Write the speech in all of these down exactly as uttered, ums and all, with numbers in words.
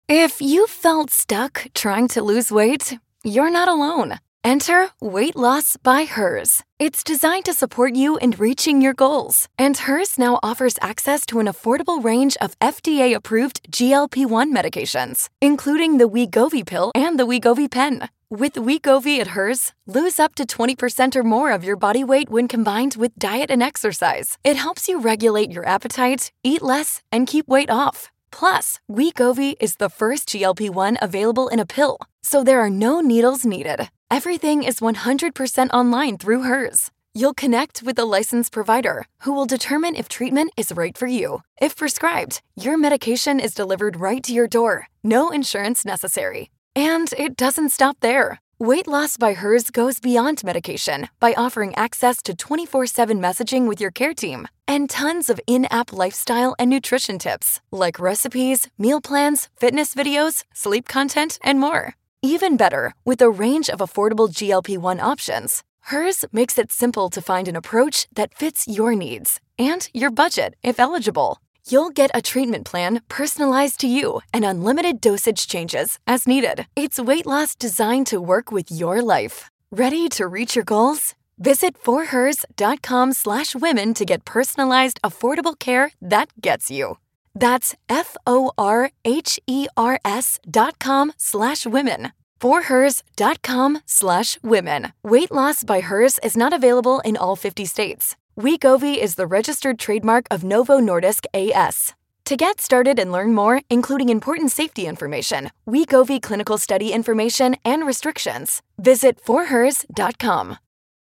If you felt stuck trying to lose weight, you're not alone. Enter Weight Loss by Hers. It's designed to support you in reaching your goals. And Hers now offers access to an affordable range of F D A-approved G L P one medications, including the Wegovy pill and the Wegovy pen. With Wegovy at Hers, lose up to twenty percent or more of your body weight when combined with diet and exercise. It helps you regulate your appetite, eat less, and keep weight off. Plus, Wegovy is the first G L P one available in a pill, so there are no needles needed. Everything is one hundred percent online through Hers. You'll connect with a licensed provider who will determine if treatment is right for you. If prescribed, your medication is delivered right to your door. No insurance necessary. And it doesn't stop there. Weight Loss by Hers goes beyond medication by offering access to twenty-four seven messaging with your care team and tons of in-app lifestyle and nutrition tips like recipes, meal plans, fitness videos, sleep content, and more. Even better, with a range of affordable G L P one options, Hers makes it simple to find an approach that fits your needs and your budget if eligible. You'll get a treatment plan personalized to you and unlimited dosage changes as needed. It's weight loss designed to work with your life. Ready to reach your goals? Visit forhers.com slash women to get personalized, affordable care that gets you. That's F-O-R-H-E-R-S dot com slash women. forhers.com slash women. Weight Loss by Hers is not available in all fifty states. Wegovy is the registered trademark of Novo Nordisk A S. To get started and learn more, including important safety information, Wegovy clinical study information, and restrictions, visit forhers dot com.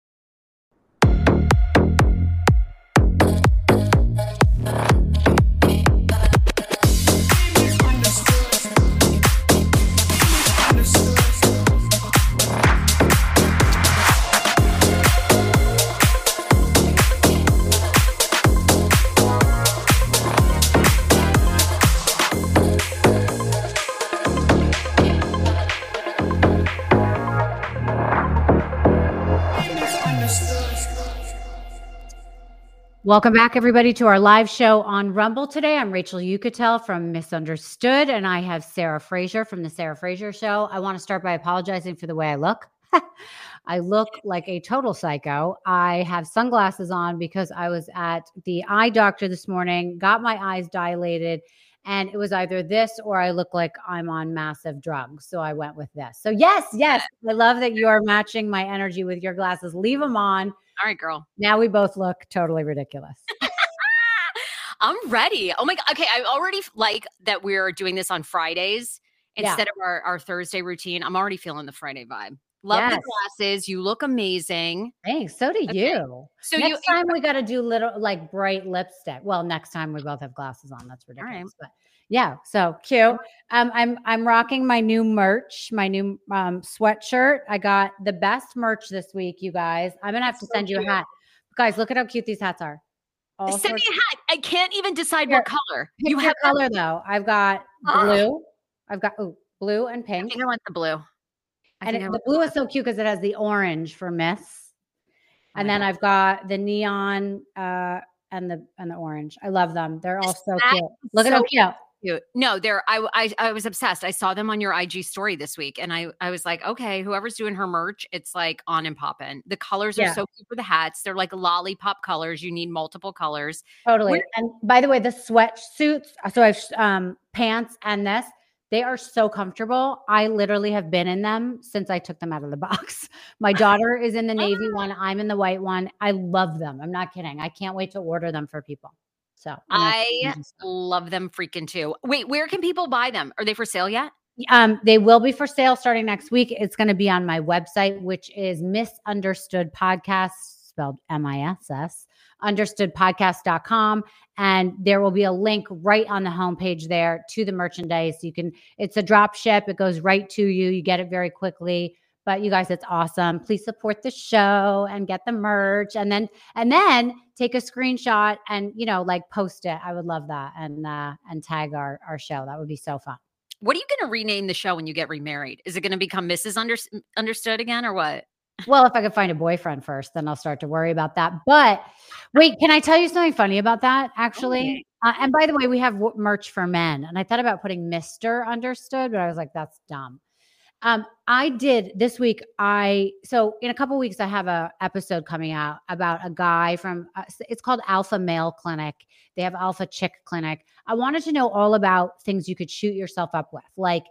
Welcome back, everybody, to our live show on Rumble today. I'm Rachel Uchitel from Misunderstood, and I have Sarah Fraser from The Sarah Fraser Show. I want to start by apologizing for the way I look. I look like a total psycho. I have sunglasses on because I was at the eye doctor this morning, got my eyes dilated, and it was either this or I look like I'm on massive drugs. So I went with this. So yes, yes, I love that you are matching my energy with your glasses. Leave them on. All right, girl. Now we both look totally ridiculous. I'm ready. Oh my God. Okay. I already like that we're doing this on Fridays instead yeah. of our, our Thursday routine. I'm already feeling the Friday vibe. Love yes. the glasses. You look amazing. Thanks. So do okay. you. So next you, time we got to do little like bright lipstick. Well, next time we both have glasses on. That's ridiculous. Right. But yeah. So cute. Um, I'm, I'm rocking my new merch, my new um, sweatshirt. I got the best merch this week, you guys. I'm going to have to so send cute. you a hat. Guys, look at how cute these hats are. All Send me a hat. I can't even decide Here, what color. You have color though. I've got blue. Oh. I've got oh, blue and pink. I think I want the blue. I and it, the blue is so cute because it has the orange for Miss. And oh then God. I've got the neon uh, and the and the orange. I love them. They're all so cute. Look so at how cute. Cute. No, they're I, I I was obsessed. I saw them on your I G story this week, and I I was like, okay, whoever's doing her merch, it's like on and popping. The colors are yeah. so cute for the hats. They're like lollipop colors. You need multiple colors. Totally. Where- and by the way, the sweatsuits. So I've um pants and this. They are so comfortable. I literally have been in them since I took them out of the box. My daughter is in the navy one. I'm in the white one. I love them. I'm not kidding. I can't wait to order them for people. So I love them freaking too. Wait, where can people buy them? Are they for sale yet? Um, they will be for sale starting next week. It's going to be on my website, which is Misunderstood Podcast, spelled M I S S, understood podcast dot com. And there will be a link right on the homepage there to the merchandise. You can, it's a drop ship. It goes right to you. You get it very quickly. But you guys, it's awesome. Please support the show and get the merch, and then and then take a screenshot and you know like post it. I would love that, and uh, and tag our our show. That would be so fun. What are you going to rename the show when you get remarried? Is it going to become Missus Under- Understood again, or what? Well, if I could find a boyfriend first, then I'll start to worry about that. But wait, can I tell you something funny about that? Actually, Uh, and by the way, we have w- merch for men. And I thought about putting Mister Understood, but I was like, that's dumb. Um, I did this week. I so in a couple weeks, I have a episode coming out about a guy from. Uh, it's called Alpha Male Clinic. They have Alpha Chick Clinic. I wanted to know all about things you could shoot yourself up with, like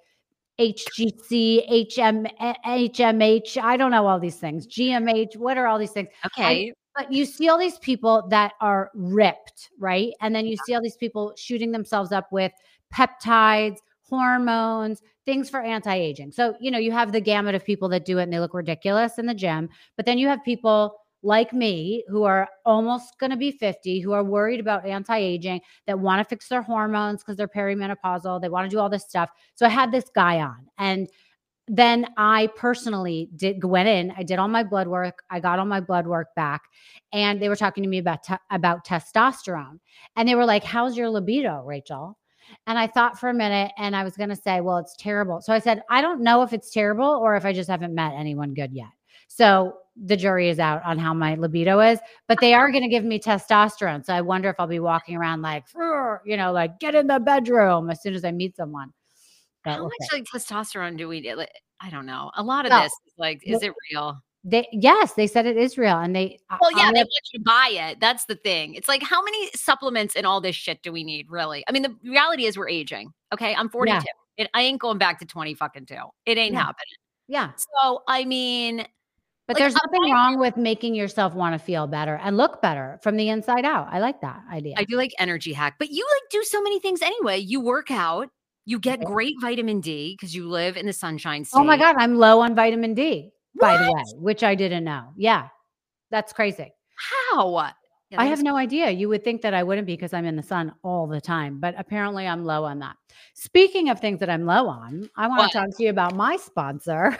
H G C, H M, H M H. I don't know all these things. G M H. What are all these things? Okay. And, but you see all these people that are ripped, right? And then you see all these people shooting themselves up with peptides, hormones, things for anti-aging. So, you know, you have the gamut of people that do it and they look ridiculous in the gym, but then you have people like me who are almost going to be fifty, who are worried about anti-aging, that want to fix their hormones because they're perimenopausal. They want to do all this stuff. So I had this guy on, and then I personally did went in, I did all my blood work. I got all my blood work back, and they were talking to me about, te- about testosterone. And they were like, how's your libido, Rachel? And I thought for a minute, and I was going to say, well, it's terrible. So I said, I don't know if it's terrible or if I just haven't met anyone good yet. So the jury is out on how my libido is, but they are going to give me testosterone. So I wonder if I'll be walking around like, you know, like get in the bedroom as soon as I meet someone. But how much like testosterone do we like, I don't know. A lot of no. this is like, is it real? They yes, they said it is real, and they well, yeah, I'll they have, want you to buy it. That's the thing. It's like, how many supplements and all this shit do we need, really? I mean, the reality is we're aging. Okay, I'm forty-two. Yeah. It, I ain't going back to twenty fucking two. It ain't yeah. happening. Yeah. So I mean, but like, there's nothing wrong with making yourself want to feel better and look better from the inside out. I like that idea. I do like energy hack, but you like do so many things anyway. You work out. You get great vitamin D because you live in the sunshine state. Oh my God, I'm low on vitamin D. What? By the way, which I didn't know. Yeah, that's crazy. How? Yeah, I have no idea. You would think that I wouldn't be because I'm in the sun all the time, but apparently I'm low on that. Speaking of things that I'm low on, I want what? to talk to you about my sponsor.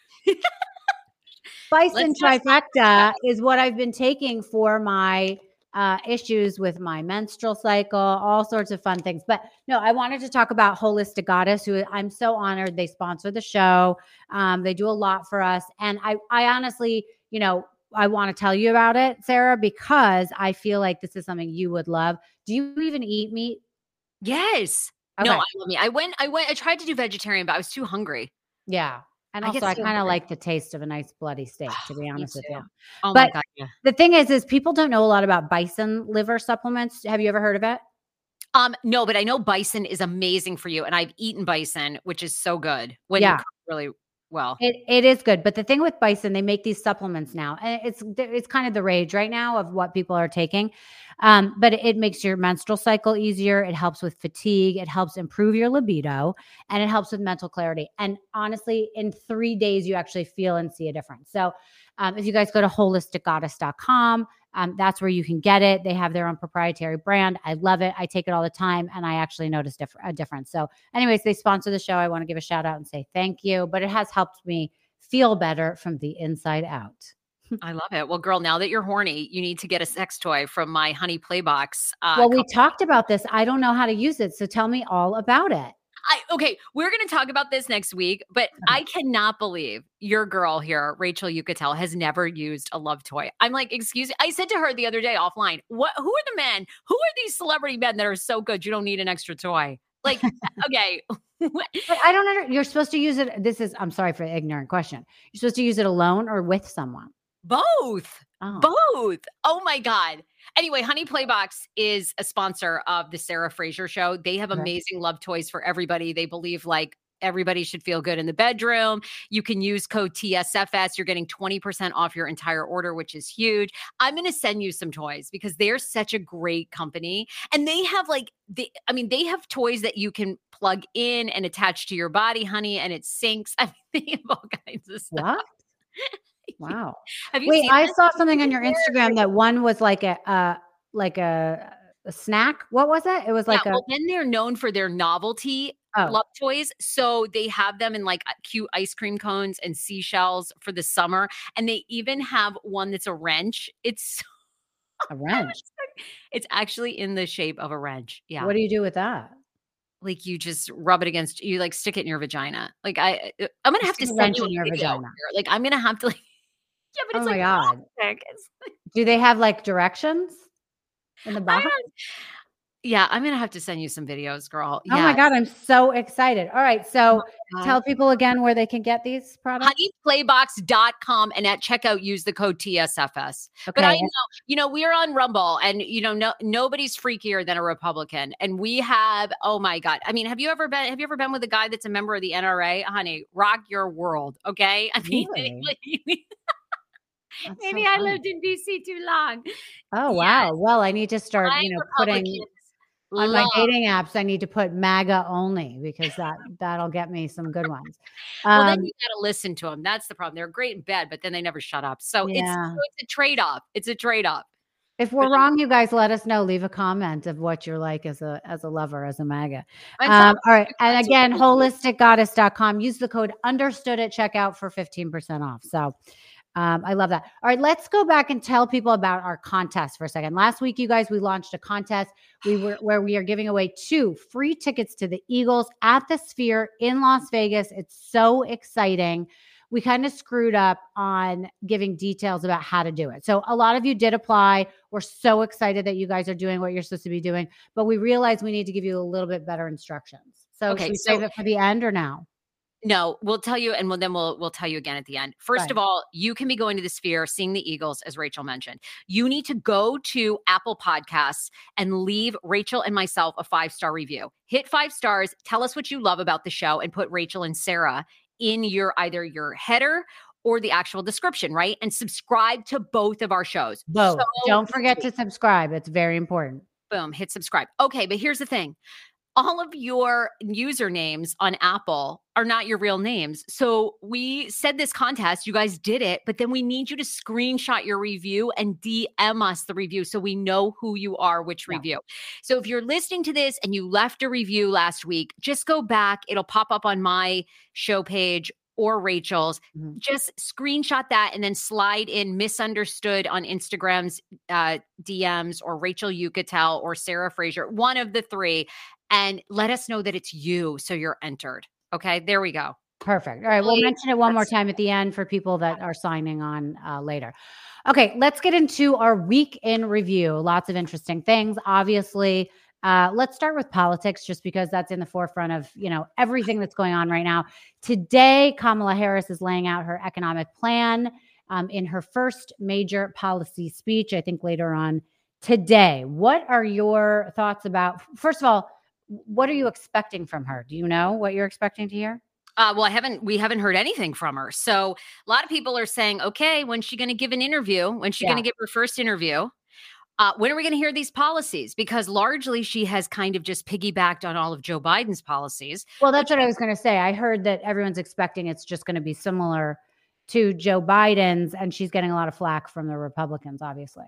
Bison Trifecta is what I've been taking for my uh, issues with my menstrual cycle, all sorts of fun things. But no, I wanted to talk about Holistic Goddess, who I'm so honored. They sponsor the show. Um, they do a lot for us. And I, I honestly, you know, I want to tell you about it, Sarah, because I feel like this is something you would love. Do you even eat meat? Yes. Okay. No, I love meat. I went, I went, I tried to do vegetarian, but I was too hungry. Yeah. And also, I, I kind of like the taste of a nice bloody steak, to be honest with you. Oh but my God, yeah. The thing is, is people don't know a lot about bison liver supplements. Have you ever heard of it? Um, no, but I know bison is amazing for you, and I've eaten bison, which is so good when yeah. you cook really well. It it is good, but the thing with bison, they make these supplements now, and it's it's kind of the rage right now of what people are taking. Um, but it, it makes your menstrual cycle easier. It helps with fatigue. It helps improve your libido, and it helps with mental clarity. And honestly, in three days, you actually feel and see a difference. So um, if you guys go to holistic goddess dot com, um, that's where you can get it. They have their own proprietary brand. I love it. I take it all the time, and I actually notice diff- a difference. So anyways, they sponsor the show. I want to give a shout out and say thank you. But it has helped me feel better from the inside out. I love it. Well, girl, now that you're horny, you need to get a sex toy from my Honey Playbox. Uh, well, we company. talked about this. I don't know how to use it. So tell me all about it. I, okay, we're going to talk about this next week, but okay. I cannot believe your girl here, Rachel Uchitel, has never used a love toy. I'm like, excuse me. I said to her the other day offline, what? Who are the men? Who are these celebrity men that are so good you don't need an extra toy? Like, okay. But I don't know. You're supposed to use it. This is, I'm sorry for the ignorant question. You're supposed to use it alone or with someone? Both. Oh. Both. Oh my God. Anyway, Honey Playbox is a sponsor of the Sarah Fraser Show. They have okay. amazing love toys for everybody. They believe like everybody should feel good in the bedroom. You can use code T S F S. You're getting twenty percent off your entire order, which is huge. I'm going to send you some toys because they're such a great company. And they have like, they, I mean, they have toys that you can plug in and attach to your body, honey, and it syncs. I mean, they have all kinds of stuff. What? Wow. Have you Wait, seen I this? saw something on your Instagram that one was like a uh, like a, a snack. What was it? It was like yeah, a. Well, then they're known for their novelty oh. love toys, so they have them in like cute ice cream cones and seashells for the summer, and they even have one that's a wrench. It's a wrench. It's actually in the shape of a wrench. Yeah. What do you do with that? Like you just rub it against, you like stick it in your vagina. Like I, I'm gonna have to send you a your video vagina. here. Like I'm gonna have to like. Yeah, but it's oh like, my God. It's like, do they have like directions in the box? Yeah, I'm going to have to send you some videos, girl. Oh Yeah. my God, I'm so excited. All right. So Oh tell people again where they can get these products. honey playbox dot com, and at checkout use the code T S F S. Okay. But I know, you know, we're on Rumble, and you know, no nobody's freakier than a Republican. And we have, oh my God. I mean, have you ever been have you ever been with a guy that's a member of the N R A? Honey, rock your world. Okay. I mean, Really? maybe so I funny. lived in D C too long. Oh, Yes. wow. Well, I need to start, I you know, putting Republicans on my love. dating apps, I need to put MAGA only because that that'll get me some good ones. Well, then Um, you got to listen to them. That's the problem. They're great in bed, but then they never shut up. So it's yeah. so it's a trade-off. It's a trade-off. If we're wrong, you guys let us know. Leave a comment of what you're like as a as a lover, as a MAGA. And Um, some- all right. And that's again, what- holistic goddess dot com. Use the code understood at checkout for fifteen percent off. So um, I love that. All right, let's go back and tell people about our contest for a second. Last week, you guys, we launched a contest we were where we are giving away two free tickets to the Eagles at the Sphere in Las Vegas. It's so exciting. We kind of screwed up on giving details about how to do it. So a lot of you did apply. We're so excited that you guys are doing what you're supposed to be doing, but we realized we need to give you a little bit better instructions. So Okay, should we so- save it for the end or now? No, we'll tell you, and we'll, then we'll we'll tell you again at the end. First Right. of all, you can be going to the Sphere, seeing the Eagles, as Rachel mentioned. You need to go to Apple Podcasts and leave Rachel and myself a five-star review. Hit five stars, tell us what you love about the show, and put Rachel and Sarah in your either your header or the actual description, right? And subscribe to both of our shows. Both. So Don't forget to subscribe. It's very important. boom, hit subscribe. Okay, but here's the thing. All of your usernames on Apple are not your real names. So we said this contest, you guys did it, but then we need you to screenshot your review and D M us the review so we know who you are, which Yeah. review. So if you're listening to this and you left a review last week, just go back. It'll pop up on my show page or Rachel's. Mhm. Just screenshot that and then slide in misunderstood on Instagram's uh, D Ms, or Rachel Yucatel or Sarah Fraser, one of the three, and let us know that it's you. So you're entered. Okay, there we go. Perfect. All right. We'll Really, mention it one more that's- time at the end for people that are signing on uh, later. Okay. Let's get into our week in review. Lots of interesting things. Obviously, uh, let's start with politics just because that's in the forefront of, you know, everything that's going on right now. Today, Kamala Harris is laying out her economic plan um, in her first major policy speech, I think later on today. What are your thoughts about, first of all, what are you expecting from her? Do you know what you're expecting to hear? Uh, well, I haven't. We haven't heard anything from her. So a lot of people are saying, "Okay, when's she going to give an interview? When's she Yeah. going to give her first interview? Uh, when are we going to hear these policies?" Because largely, she has kind of just piggybacked on all of Joe Biden's policies. Well, that's what I was going to say. I heard that everyone's expecting it's just going to be similar to Joe Biden's, and she's getting a lot of flack from the Republicans, obviously.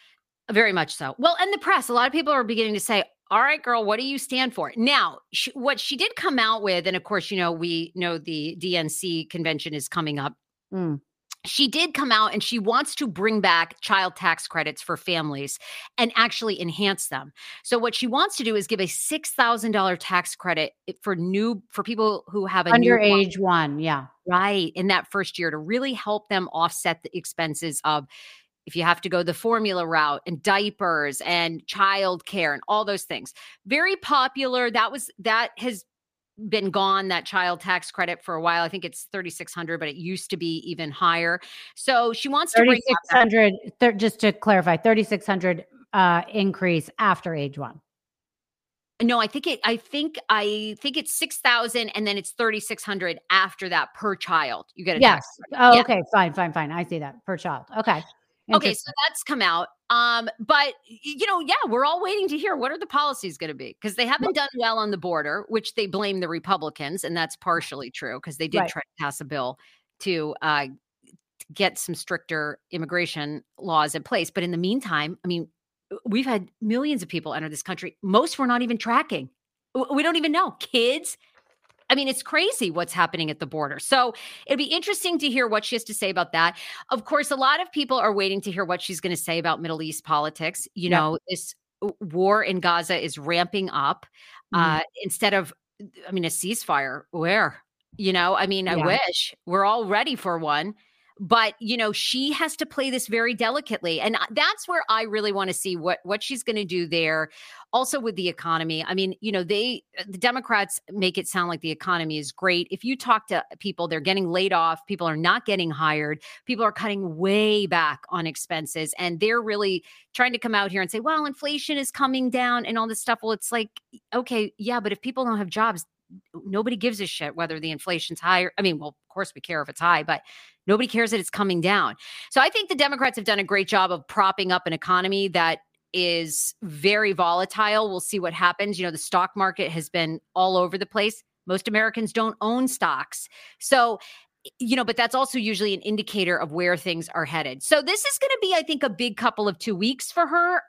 Very much so. Well, and the press, a lot of people are beginning to say, all right, girl, what do you stand for? Now, she, what she did come out with, and of course, you know, we know the D N C convention is coming up. Mm. She did come out and she wants to bring back child tax credits for families and actually enhance them. So what she wants to do is give a six thousand dollars tax credit for new, for people who have a Under newborn. age one. Yeah. Right, in that first year, to really help them offset the expenses of, if you have to go the formula route, and diapers and childcare and all those things. Very popular. That was, that has been gone, that child tax credit, for a while. I think it's thirty-six hundred, but it used to be even higher. So she wants to bring thirty-six hundred, th- just to clarify, thirty-six hundred uh, increase after age one. No, I think it, I think, I think it's six thousand and then it's thirty-six hundred after that per child. You get a Yes. tax credit. Oh, Yeah. okay. Fine, fine, fine. I see that per child. Okay. Okay, so that's come out. Um, but you know, yeah, we're all waiting to hear what are the policies going to be, because they haven't done well on the border, which they blame the Republicans, and that's partially true because they did Right. try to pass a bill to uh, get some stricter immigration laws in place. But in the meantime, I mean, we've had millions of people enter this country. Most we're not even tracking. W- We don't even know. Kids. I mean, it's crazy what's happening at the border. So it'll be interesting to hear what she has to say about that. Of course, a lot of people are waiting to hear what she's going to say about Middle East politics. You Yep. know, this war in Gaza is ramping up. Mhm. Uh, instead of, I mean, a ceasefire, where? You know, I mean, I Yeah. wish we're all ready for one. But, you know, she has to play this very delicately. And that's where I really want to see what, what she's going to do there. Also with the economy. I mean, you know, they, the Democrats make it sound like the economy is great. If you talk to people, they're getting laid off. People are not getting hired. People are cutting way back on expenses. And they're really trying to come out here and say, well, inflation is coming down and all this stuff. Well, it's like, okay, yeah, but if people don't have jobs, nobody gives a shit whether the inflation's higher. I mean, well, of course we care if it's high, but nobody cares that it's coming down. So I think the Democrats have done a great job of propping up an economy that is very volatile. We'll see what happens. You know, the stock market has been all over the place. Most Americans don't own stocks. So, you know, but that's also usually an indicator of where things are headed. So this is going to be, I think, a big couple of two weeks for her.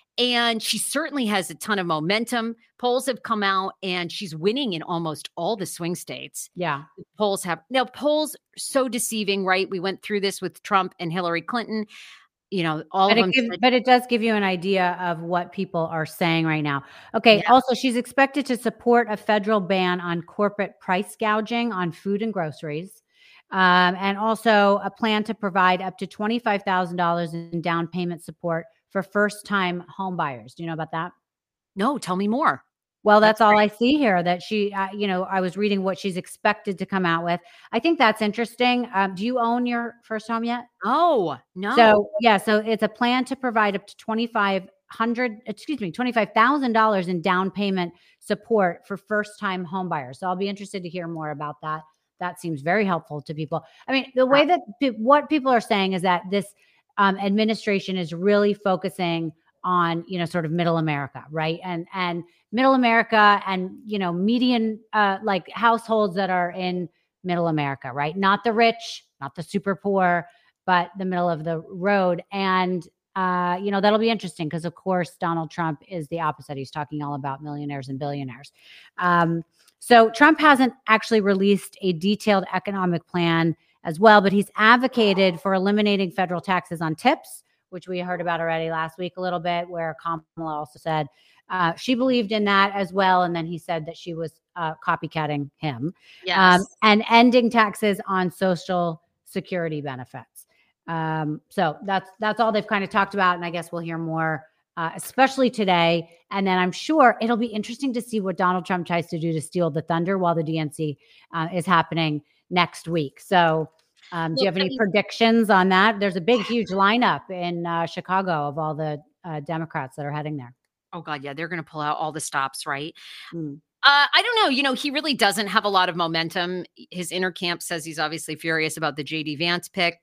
And she certainly has a ton of momentum. Polls have come out and she's winning in almost all the swing states. Yeah. Polls have now polls so deceiving, right? We went through this with Trump and Hillary Clinton. You know, all but of it them. gives, said, but it does give you an idea of what people are saying right now. Okay. Yeah. Also, she's expected to support a federal ban on corporate price gouging on food and groceries. Um, and also a plan to provide up to twenty-five thousand dollars in down payment support for first-time home buyers. Do you know about that? No, tell me more. Well, that's, that's all I see here, that she, uh, you know, I was reading what she's expected to come out with. I think that's interesting. Um, do you own your first home yet? Oh, no. So, yeah, so it's a plan to provide up to twenty-five hundred, excuse me, twenty-five thousand dollars in down payment support for first-time home buyers. So I'll be interested to hear more about that. That seems very helpful to people. I mean, the way that what people are saying is that this um, administration is really focusing on, you know, sort of middle America, right? And, and middle America and, you know, median, uh, like households that are in middle America, right? Not the rich, not the super poor, but the middle of the road. And, uh, you know, that'll be interesting because, of course, Donald Trump is the opposite. He's talking all about millionaires and billionaires. Um, so Trump hasn't actually released a detailed economic plan as well, but he's advocated for eliminating federal taxes on tips, which we heard about already last week a little bit, where Kamala also said uh, she believed in that as well. And then he said that she was uh, copycatting him. Yes. Um, and ending taxes on social security benefits. Um, so that's that's all they've kind of talked about. And I guess we'll hear more, uh, especially today. And then I'm sure it'll be interesting to see what Donald Trump tries to do to steal the thunder while the D N C uh, is happening next week. So um, do you have any predictions on that? There's a big, huge lineup in uh, Chicago of all the uh, Democrats that are heading there. Oh, God. Yeah. They're going to pull out all the stops, right? Mm. Uh, I don't know. You know, he really doesn't have a lot of momentum. His inner camp says he's obviously furious about the J D Vance pick.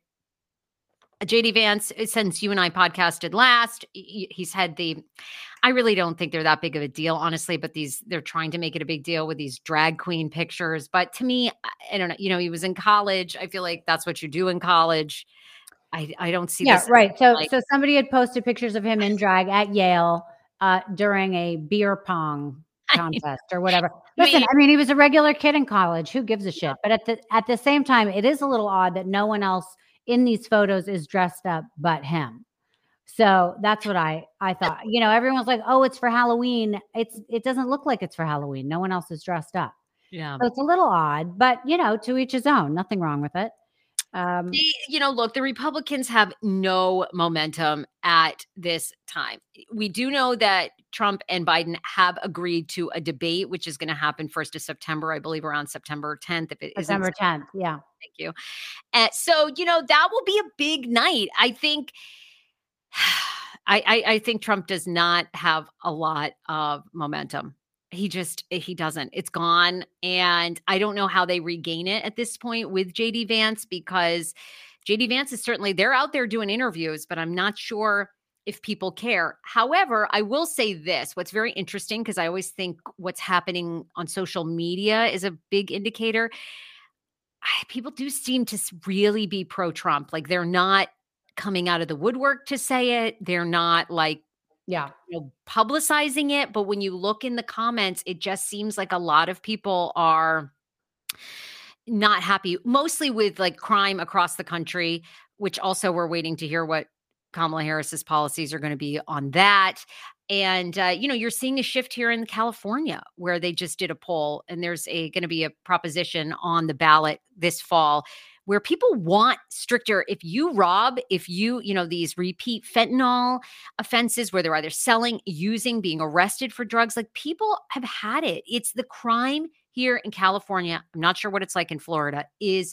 J D Vance, since you and I podcasted last, he's had the, I really don't think they're that big of a deal, honestly, but these, they're trying to make it a big deal with these drag queen pictures. But to me, I don't know, you know, he was in college. I feel like that's what you do in college. I, I don't see yeah, this. Right. So, like, so somebody had posted pictures of him in drag at Yale uh, during a beer pong contest or whatever. Listen, I mean, he was a regular kid in college. Who gives a shit? But at the, at the same time, it is a little odd that no one else in these photos is dressed up but him. So that's what I, I thought. You know, everyone's like, oh, it's for Halloween. It's it doesn't look like it's for Halloween. No one else is dressed up. Yeah. So it's a little odd, but, you know, to each his own. Nothing wrong with it. Um, they, you know, look, the Republicans have no momentum at this time. We do know that Trump and Biden have agreed to a debate, which is going to happen first of September, I believe around September tenth. If it September tenth. Yeah. Thank you. And so, you know, that will be a big night. I think, I, I, I think Trump does not have a lot of momentum. He just, he doesn't. It's gone. And I don't know how they regain it at this point with J D Vance, because J D Vance is certainly, they're out there doing interviews, but I'm not sure if people care. However, I will say this, what's very interesting, because I always think what's happening on social media is a big indicator. People do seem to really be pro-Trump. Like, they're not coming out of the woodwork to say it. They're not like, yeah, you know, publicizing it. But when you look in the comments, it just seems like a lot of people are not happy, mostly with like crime across the country, which also we're waiting to hear what Kamala Harris's policies are going to be on that. And, uh, you know, you're seeing a shift here in California where they just did a poll, and there's a going to be a proposition on the ballot this fall where people want stricter. If you rob, if you, you know, these repeat fentanyl offenses where they're either selling, using, being arrested for drugs, like people have had it. It's the crime here in California. I'm not sure what it's like in Florida, is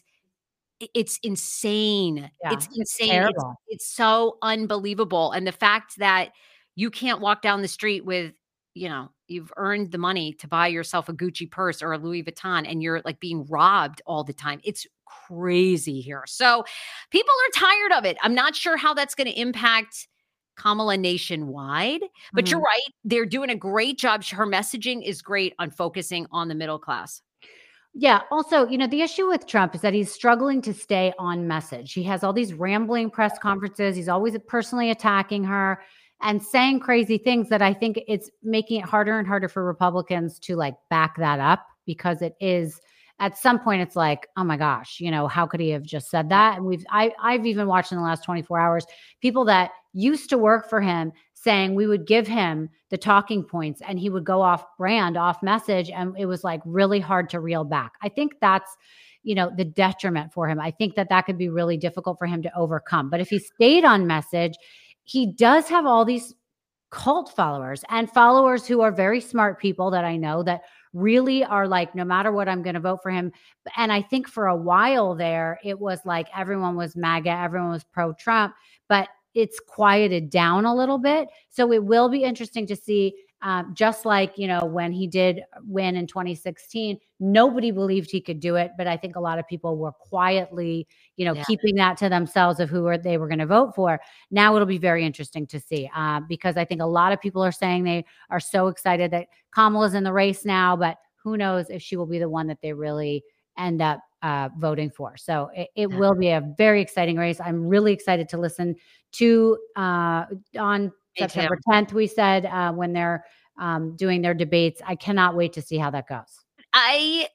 it's insane. Yeah, it's it's insane. It's, terrible. it's so unbelievable. And the fact that you can't walk down the street with, you know, you've earned the money to buy yourself a Gucci purse or a Louis Vuitton and you're like being robbed all the time. It's crazy here. So people are tired of it. I'm not sure how that's going to impact Kamala nationwide, but Mhm. you're right. They're doing a great job. Her messaging is great on focusing on the middle class. Yeah. Also, you know, the issue with Trump is that he's struggling to stay on message. He has all these rambling press conferences. He's always personally attacking her and saying crazy things that I think it's making it harder and harder for Republicans to like back that up, because it is at some point it's like, oh my gosh, you know, how could he have just said that? And we've I I've even watched in the last twenty-four hours people that used to work for him saying we would give him the talking points and he would go off brand, off message. And it was like really hard to reel back. I think that's, you know, the detriment for him. I think that that could be really difficult for him to overcome. But if he stayed on message, he does have all these cult followers and followers who are very smart people that I know that really are like, no matter what, I'm going to vote for him. And I think for a while there, it was like everyone was MAGA, everyone was pro-Trump, but it's quieted down a little bit. So it will be interesting to see, um, just like, you know, when he did win in twenty sixteen, nobody believed he could do it. But I think a lot of people were quietly, you know, Yeah. keeping that to themselves of who are, they were going to vote for. Now it'll be very interesting to see, uh, because I think a lot of people are saying they are so excited that Kamala's in the race now, but who knows if she will be the one that they really end up uh, voting for. So it, it Yeah. will be a very exciting race. I'm really excited to listen to uh, on September tenth, we said, uh, when they're um, doing their debates. I cannot wait to see how that goes. I,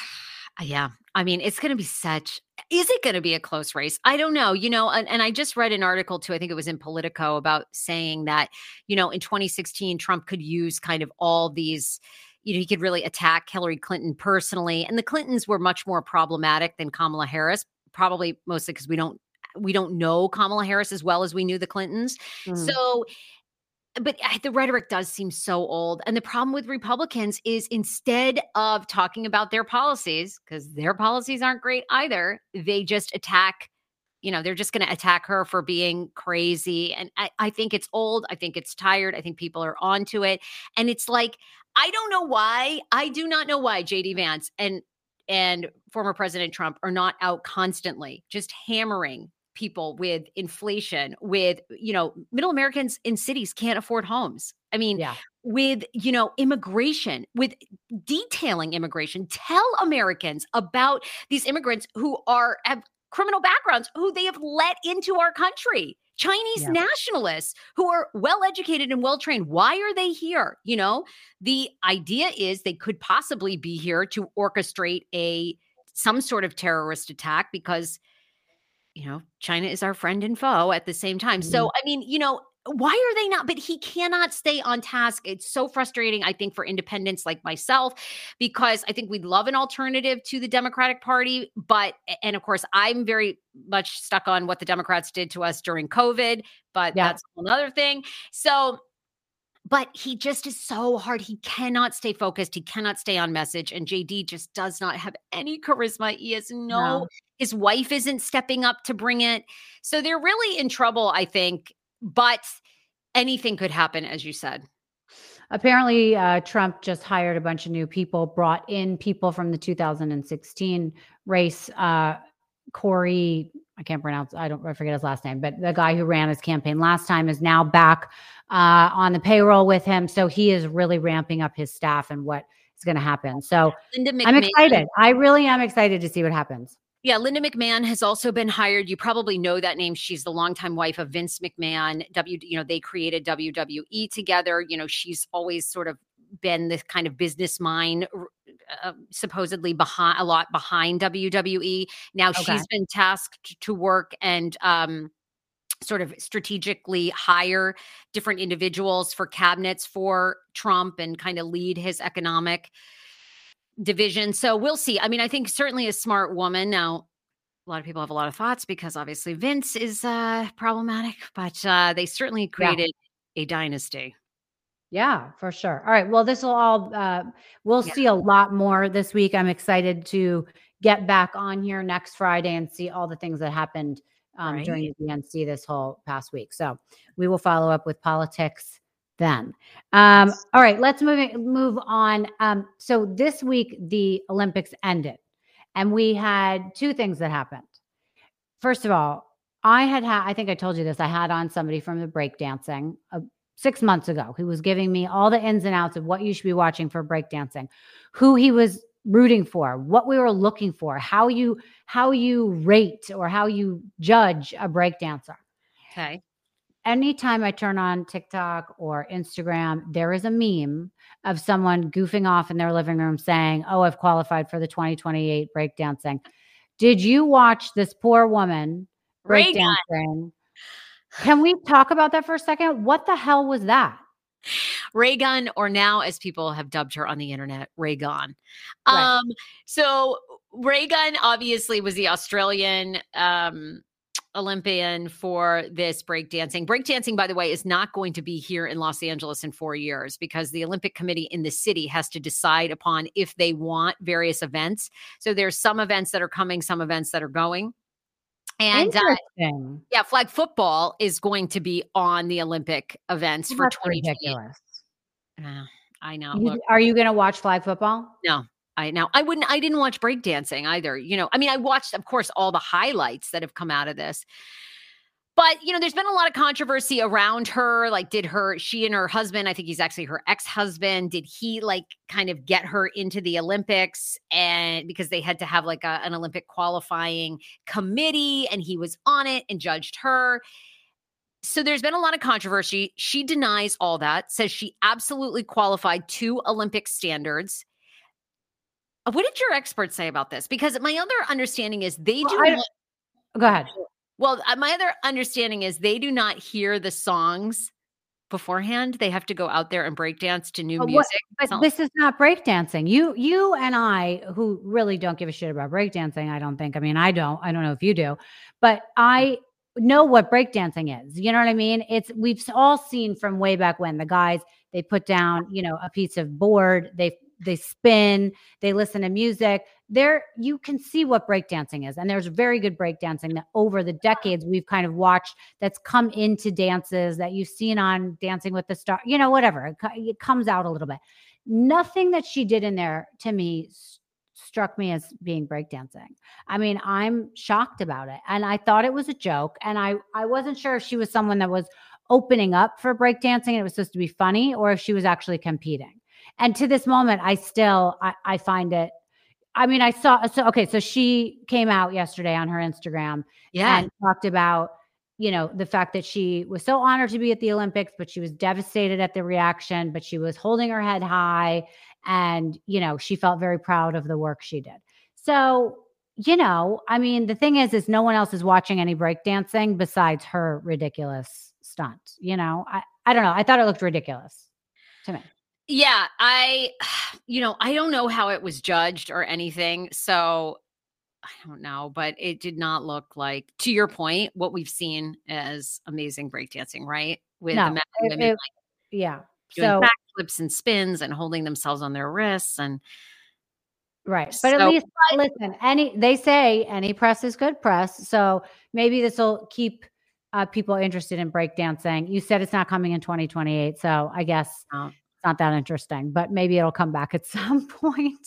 yeah, I mean, it's going to be such, is it going to be a close race? I don't know, you know, and, and I just read an article too, I think it was in Politico, about saying that, you know, in twenty sixteen, Trump could use kind of all these, you know, he could really attack Hillary Clinton personally. And the Clintons were much more problematic than Kamala Harris, probably mostly because we don't, we don't know Kamala Harris as well as we knew the Clintons. Mhm. So, but uh, the rhetoric does seem so old. And the problem with Republicans is instead of talking about their policies, because their policies aren't great either, they just attack, you know, they're just going to attack her for being crazy. And I, I think it's old. I think it's tired. I think people are onto it. And it's like, I don't know why. I do not know why J D Vance and and former President Trump are not out constantly just hammering people with inflation, with, you know, middle Americans in cities can't afford homes. I mean, Yeah. with, you know, immigration, with detailing immigration, tell Americans about these immigrants who are have criminal backgrounds, who they have let into our country. Chinese Yeah. nationalists who are well educated and well trained. Why are they here? You know, the idea is they could possibly be here to orchestrate a some sort of terrorist attack because, you know, China is our friend and foe at the same time. Mhm. So, I mean, you know, why are they not? But he cannot stay on task. It's so frustrating, I think, for independents like myself, because I think we'd love an alternative to the Democratic Party. But, and of course, I'm very much stuck on what the Democrats did to us during COVID, but Yeah. that's another thing. So, but he just is so hard. He cannot stay focused. He cannot stay on message. And J D just does not have any charisma. He has no, No. his wife isn't stepping up to bring it. So they're really in trouble, I think. But anything could happen, as you said. Apparently, uh, Trump just hired a bunch of new people, brought in people from the two thousand sixteen race. Uh, Corey, I can't pronounce, I don't I forget his last name, but the guy who ran his campaign last time is now back uh, on the payroll with him. So he is really ramping up his staff and what is going to happen. So Linda McMahon, I'm excited. I really am excited to see what happens. Yeah, Linda McMahon has also been hired. You probably know that name. She's the longtime wife of Vince McMahon. W, you know, they created W W E together. You know, she's always sort of been this kind of business mind, uh, supposedly behind a lot behind W W E. Now Okay. she's been tasked to work and um, sort of strategically hire different individuals for cabinets for Trump and kind of lead his economic division. So we'll see. I mean, I think certainly a smart woman. Now, a lot of people have a lot of thoughts because obviously Vince is uh, problematic, but uh, they certainly created yeah. a dynasty. Yeah, for sure. All right. Well, this will all, uh, we'll yeah. see a lot more this week. I'm excited to get back on here next Friday and see all the things that happened um, right. during the D N C this whole past week. So we will follow up with politics then. Um, yes. All right, let's move, move on. Um, so this week, the Olympics ended and we had two things that happened. First of all, I had had, I think I told you this, I had on somebody from the breakdancing uh, six months ago who was giving me all the ins and outs of what you should be watching for breakdancing, who he was rooting for, what we were looking for, how you, how you rate or how you judge a breakdancer. Okay. Anytime I turn on TikTok or Instagram, there is a meme of someone goofing off in their living room saying, oh, I've qualified for the twenty twenty-eight breakdancing. Did you watch this poor woman breakdancing? Can we talk about that for a second? What the hell was that? Raygun, or now as people have dubbed her on the internet, Raygun. Right. Um, so Raygun obviously was the Australian um, Olympian for this breakdancing. Breakdancing, by the way, is not going to be here in Los Angeles in four years because the Olympic Committee in the city has to decide upon if they want various events. So there's some events that are coming, some events that are going. And uh, yeah, flag football is going to be on the Olympic events That's for twenty twenty. Ridiculous. Uh, I know. You, are you going to watch flag football? No, I know. I wouldn't. I didn't watch breakdancing either. You know, I mean, I watched, of course, all the highlights that have come out of this. But, you know, there's been a lot of controversy around her. Like, did her, she and her husband, I think he's actually her ex-husband, did he like kind of get her into the Olympics? And because they had to have like a, an Olympic qualifying committee and he was on it and judged her. So there's been a lot of controversy. She denies all that, says she absolutely qualified to Olympic standards. What did your experts say about this? Because my other understanding is they do well, not. Go ahead. Well, my other understanding is they do not hear the songs beforehand. They have to go out there and breakdance to new but music. What, but this is not breakdancing. You, you and I, who really don't give a shit about breakdancing, I don't think. I mean, I don't. I don't know if you do, but I know what breakdancing is. You know what I mean? It's we've all seen from way back when the guys they put down, you know, a piece of board. They they spin. They listen to music. There, you can see what breakdancing is. And there's very good breakdancing that over the decades we've kind of watched that's come into dances that you've seen on Dancing with the Stars, you know, whatever. It, it comes out a little bit. Nothing that she did in there to me st- struck me as being breakdancing. I mean, I'm shocked about it. And I thought it was a joke. And I, I wasn't sure if she was someone that was opening up for breakdancing and it was supposed to be funny or if she was actually competing. And to this moment, I still, I, I find it, I mean, I saw, so, okay, so she came out yesterday on her Instagram yeah. and talked about, you know, the fact that she was so honored to be at the Olympics, but she was devastated at the reaction, but she was holding her head high and, you know, she felt very proud of the work she did. So, you know, I mean, the thing is, is no one else is watching any breakdancing besides her ridiculous stunt. You know, I, I don't know. I thought it looked ridiculous to me. Yeah, I, you know, I don't know how it was judged or anything. So I don't know, but it did not look like, to your point, what we've seen as amazing breakdancing, right? With no, the men and women, it, like, yeah, doing so backflips and spins and holding themselves on their wrists and right. But so, at least listen, any they say any press is good press. So maybe this will keep uh, people interested in breakdancing. You said it's not coming in twenty twenty-eight, so I guess. Oh. Not that interesting, but maybe it'll come back at some point.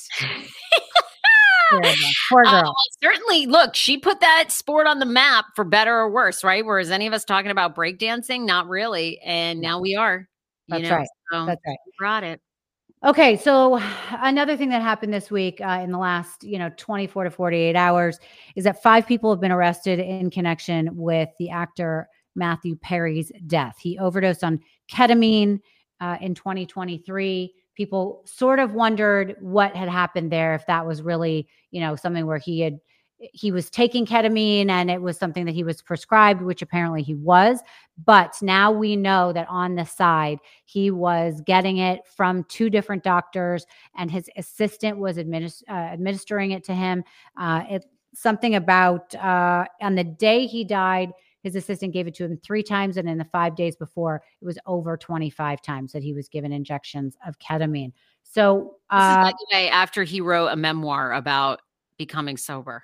Poor girl. Uh, certainly, look, she put that sport on the map for better or worse, right? Whereas any of us talking about breakdancing, not really. And now we are. That's you know? right. So That's right. We brought it. Okay, so another thing that happened this week uh, in the last, you know, twenty-four to forty-eight hours is that five people have been arrested in connection with the actor Matthew Perry's death. He overdosed on ketamine. Uh, in twenty twenty-three, people sort of wondered what had happened there, if that was really, you know, something where he had, he was taking ketamine and it was something that he was prescribed, which apparently he was. But now we know that on the side, he was getting it from two different doctors and his assistant was administ- uh, administering it to him. Uh, it something about uh, on the day he died, his assistant gave it to him three times. And in the five days before, it was over twenty-five times that he was given injections of ketamine. So this is, uh, by the way, after he wrote a memoir about becoming sober.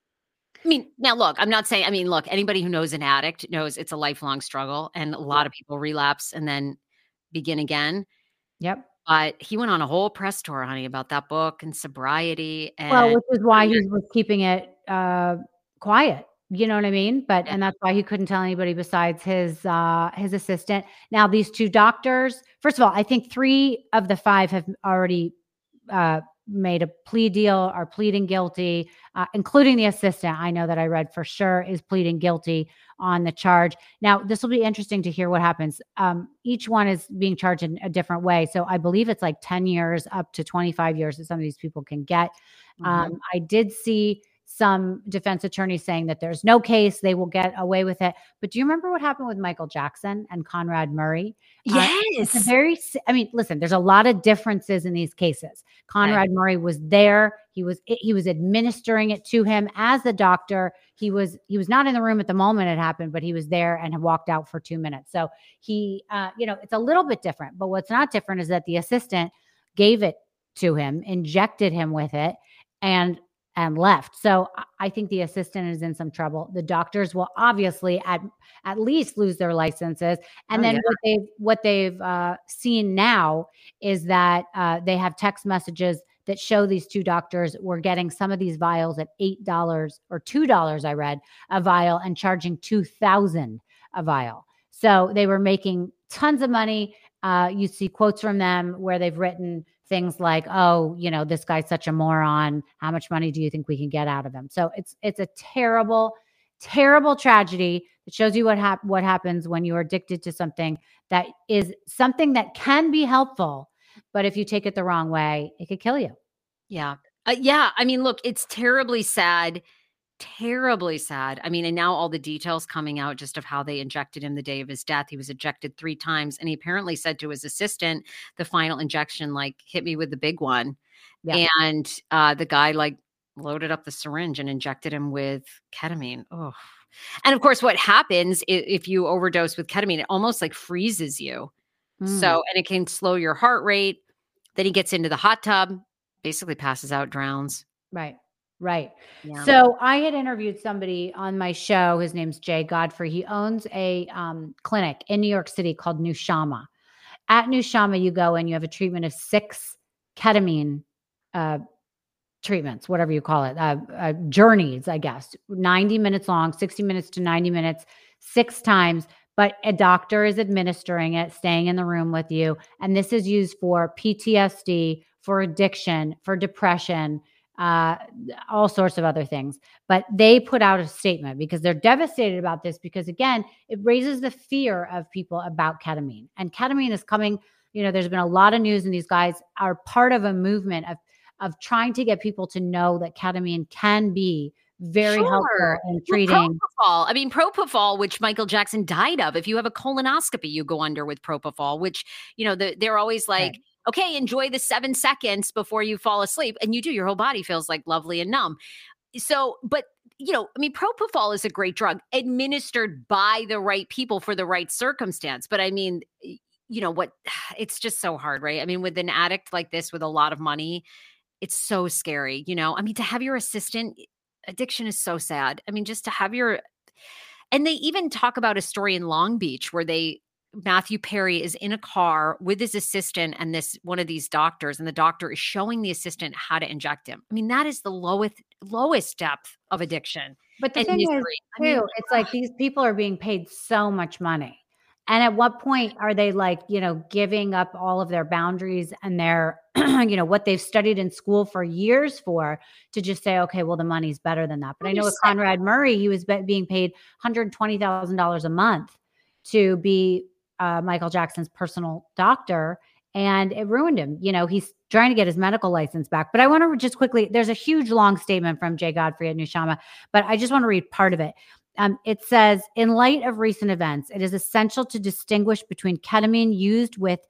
I mean, now look, I'm not saying, I mean, look, anybody who knows an addict knows it's a lifelong struggle and a lot of people relapse and then begin again. Yep. But he went on a whole press tour, honey, about that book and sobriety. And well, which is why he was keeping it uh, quiet. You know what I mean? But, Yeah. and that's why he couldn't tell anybody besides his, uh, his assistant. Now, these two doctors, first of all, I think three of the five have already, uh, made a plea deal, are pleading guilty, uh, including the assistant. I know that I read for sure is pleading guilty on the charge. Now, this will be interesting to hear what happens. Um, each one is being charged in a different way. So I believe it's like ten years up to twenty-five years that some of these people can get. Mm-hmm. Um, I did see some defense attorneys saying that there's no case, they will get away with it. But do you remember what happened with Michael Jackson and Conrad Murray? Yes. Uh, it's a very, I mean, listen, there's a lot of differences in these cases. Conrad okay. Murray was there. He was, he was administering it to him as the doctor. He was, he was not in the room at the moment it happened, but he was there and had walked out for two minutes. So he, uh, you know, it's a little bit different, but what's not different is that the assistant gave it to him, injected him with it, and and left. So I think the assistant is in some trouble. The doctors will obviously at at least lose their licenses. And oh, then yeah. what they've what they've uh, seen now is that uh, they have text messages that show these two doctors were getting some of these vials at eight dollars or two dollars, I read, a vial, and charging two thousand dollars a vial. So they were making tons of money. Uh, you see quotes from them where they've written things like, oh, you know, this guy's such a moron. How much money do you think we can get out of him? So it's it's a terrible, terrible tragedy that shows you what hap- what happens when you are addicted to something that is something that can be helpful. But if you take it the wrong way, it could kill you. Yeah. Uh, yeah. I mean, look, it's terribly sad. Terribly sad. I mean, and now all the details coming out just of how they injected him the day of his death. He was injected three times. And he apparently said to his assistant, the final injection, like, hit me with the big one. Yeah. And uh, the guy like loaded up the syringe and injected him with ketamine. Oh, and of course, what happens if, if you overdose with ketamine, it almost like freezes you. Mm. So, and it can slow your heart rate. Then he gets into the hot tub, basically passes out, drowns. Right. Right. Yeah. So I had interviewed somebody on my show. His name's Jay Godfrey. He owns a um, clinic in New York City called New Shama. At New Shama, you go and you have a treatment of six ketamine uh, treatments, whatever you call it, uh, uh, journeys, I guess, ninety minutes long, sixty minutes to ninety minutes, six times. But a doctor is administering it, staying in the room with you. And this is used for P T S D, for addiction, for depression, uh, all sorts of other things. But they put out a statement because they're devastated about this because, again, it raises the fear of people about ketamine. And ketamine is coming, you know, there's been a lot of news, and these guys are part of a movement of, of trying to get people to know that ketamine can be very sure. helpful in treating. Propofol. I mean, propofol, which Michael Jackson died of. If you have a colonoscopy, you go under with propofol, which, you know, the, they're always like, right. okay, enjoy the seven seconds before you fall asleep. And you do, your whole body feels like lovely and numb. So, but, you know, I mean, propofol is a great drug administered by the right people for the right circumstance. But I mean, you know what, it's just so hard, right? I mean, with an addict like this, with a lot of money, it's so scary, you know? I mean, to have your assistant, addiction is so sad. I mean, just to have your, and they even talk about a story in Long Beach where they, Matthew Perry is in a car with his assistant and this, one of these doctors, and the doctor is showing the assistant how to inject him. I mean, that is the lowest, lowest depth of addiction. But the thing is, too, I mean, it's like these people are being paid so much money. And at what point are they like, you know, giving up all of their boundaries and their, you know, what they've studied in school for years for, to just say, okay, well, the money's better than that. But I know with Conrad Murray, he was be- being paid one hundred twenty thousand dollars a month to be uh, Michael Jackson's personal doctor. And it ruined him. You know, he's trying to get his medical license back. But I want to just quickly, there's a huge long statement from Jay Godfrey at New Shama, but I just want to read part of it. Um, it says, in light of recent events, it is essential to distinguish between ketamine used with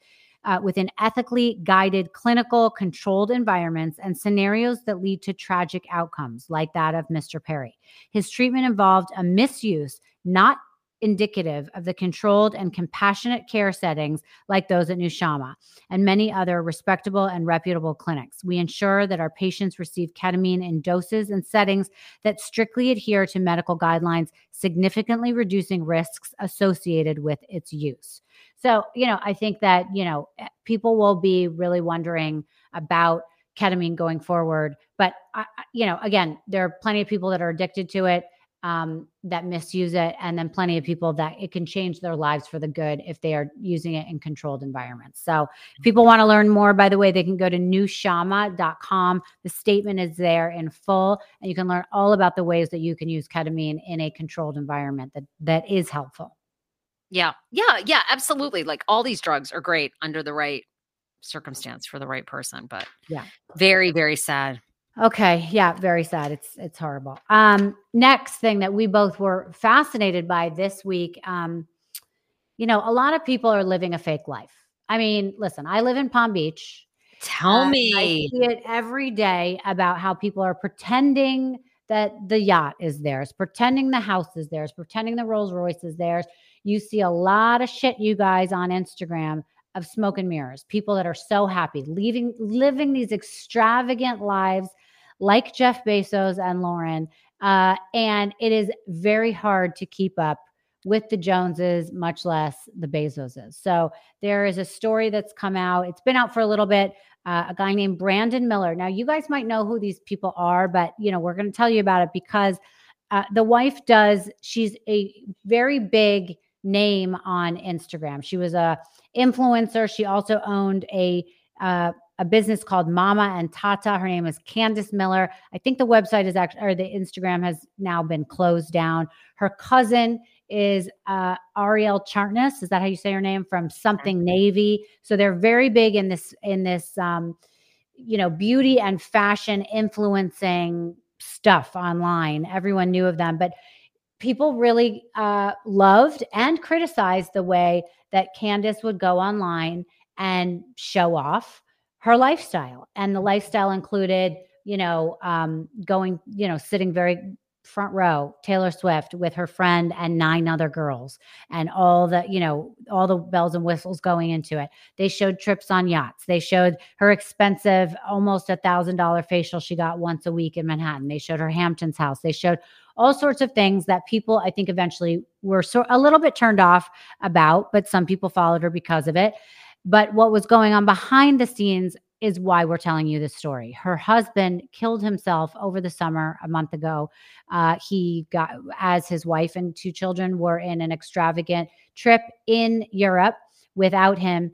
uh, within ethically guided clinical controlled environments and scenarios that lead to tragic outcomes like that of Mister Perry. His treatment involved a misuse, not indicative of the controlled and compassionate care settings like those at Nushama and many other respectable and reputable clinics. We ensure that our patients receive ketamine in doses and settings that strictly adhere to medical guidelines, significantly reducing risks associated with its use. So, you know, I think that, you know, people will be really wondering about ketamine going forward. But, I, you know, again, there are plenty of people that are addicted to it, um, that misuse it, and then plenty of people that it can change their lives for the good if they are using it in controlled environments. So if people want to learn more, by the way, they can go to nushama dot com. The statement is there in full, and you can learn all about the ways that you can use ketamine in a controlled environment that that is helpful. Yeah. Yeah. Yeah. Absolutely. Like all these drugs are great under the right circumstance for the right person, but yeah, very, very sad. Okay. Yeah. Very sad. It's, it's horrible. Um, next thing that we both were fascinated by this week. Um, you know, a lot of people are living a fake life. I mean, listen, I live in Palm Beach. Tell uh, me. I see it every day about how people are pretending that the yacht is theirs, pretending the house is theirs, pretending the Rolls Royce is theirs. You see a lot of shit, you guys, on Instagram of smoke and mirrors, people that are so happy, leaving, living these extravagant lives like Jeff Bezos and Lauren. Uh, and it is very hard to keep up with the Joneses, much less the Bezoses. So there is a story that's come out. It's been out for a little bit. Uh, a guy named Brandon Miller. Now, you guys might know who these people are, but, you know, we're going to tell you about it because uh, the wife does, she's a very big name on Instagram. She was a influencer. She also owned a, uh, a business called Mama and Tata. Her name is Candace Miller. I think the website is actually, or the Instagram has now been closed down. Her cousin is uh, Ariel Chartness. Is that how you say her name? From Something Navy. So they're very big in this, in this, um, you know, beauty and fashion influencing stuff online. Everyone knew of them, but people really uh, loved and criticized the way that Candace would go online and show off her lifestyle. And the lifestyle included, you know, um, going, you know, sitting very front row, Taylor Swift with her friend and nine other girls, and all the, you know, all the bells and whistles going into it. They showed trips on yachts. They showed her expensive, almost a thousand dollar facial she got once a week in Manhattan. They showed her Hamptons house. They showed all sorts of things that people, I think, eventually were so a little bit turned off about, but some people followed her because of it. But what was going on behind the scenes is why we're telling you this story. Her husband killed himself over the summer a month ago. Uh, he got, as his wife and two children were in an extravagant trip in Europe without him.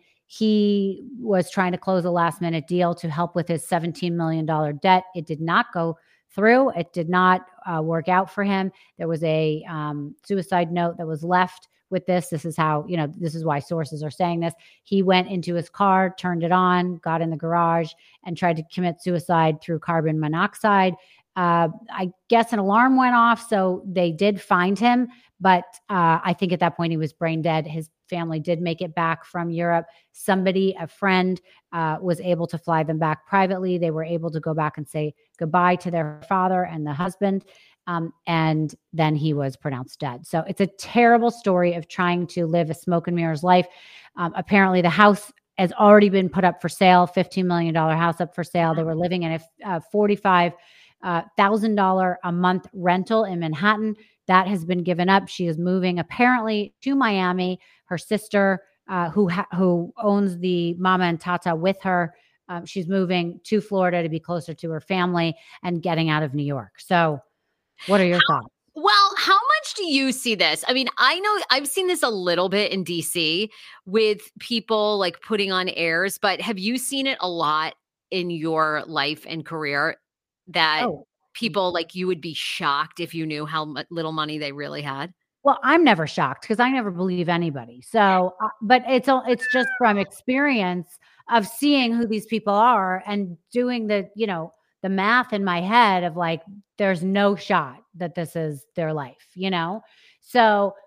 He was trying to close a last minute deal to help with his seventeen million dollars debt. It did not go through. It did not uh, work out for him. There was a um, suicide note that was left with this. This is how, you know, this is why sources are saying this. He went into his car, turned it on, got in the garage, and tried to commit suicide through carbon monoxide. Uh, I guess an alarm went off, so they did find him. But uh, I think at that point he was brain dead. His family did make it back from Europe. Somebody, a friend, uh, was able to fly them back privately. They were able to go back and say goodbye to their father and the husband. Um, and then he was pronounced dead. So it's a terrible story of trying to live a smoke and mirrors life. Um, apparently the house has already been put up for sale, fifteen million dollars house up for sale. They were living in a uh, forty-five thousand dollars a month rental in Manhattan. That has been given up. She is moving apparently to Miami. Her sister, uh, who ha- who owns the Mama and Tata with her, um, she's moving to Florida to be closer to her family and getting out of New York. So what are your how, thoughts? Well, how much do you see this? I mean, I know I've seen this a little bit in D C with people like putting on airs, but have you seen it a lot in your life and career that oh. people like you would be shocked if you knew how much little money they really had? Well, I'm never shocked because I never believe anybody. So, uh, but it's it's just from experience of seeing who these people are and doing the, you know, the math in my head of like, there's no shot that this is their life, you know? So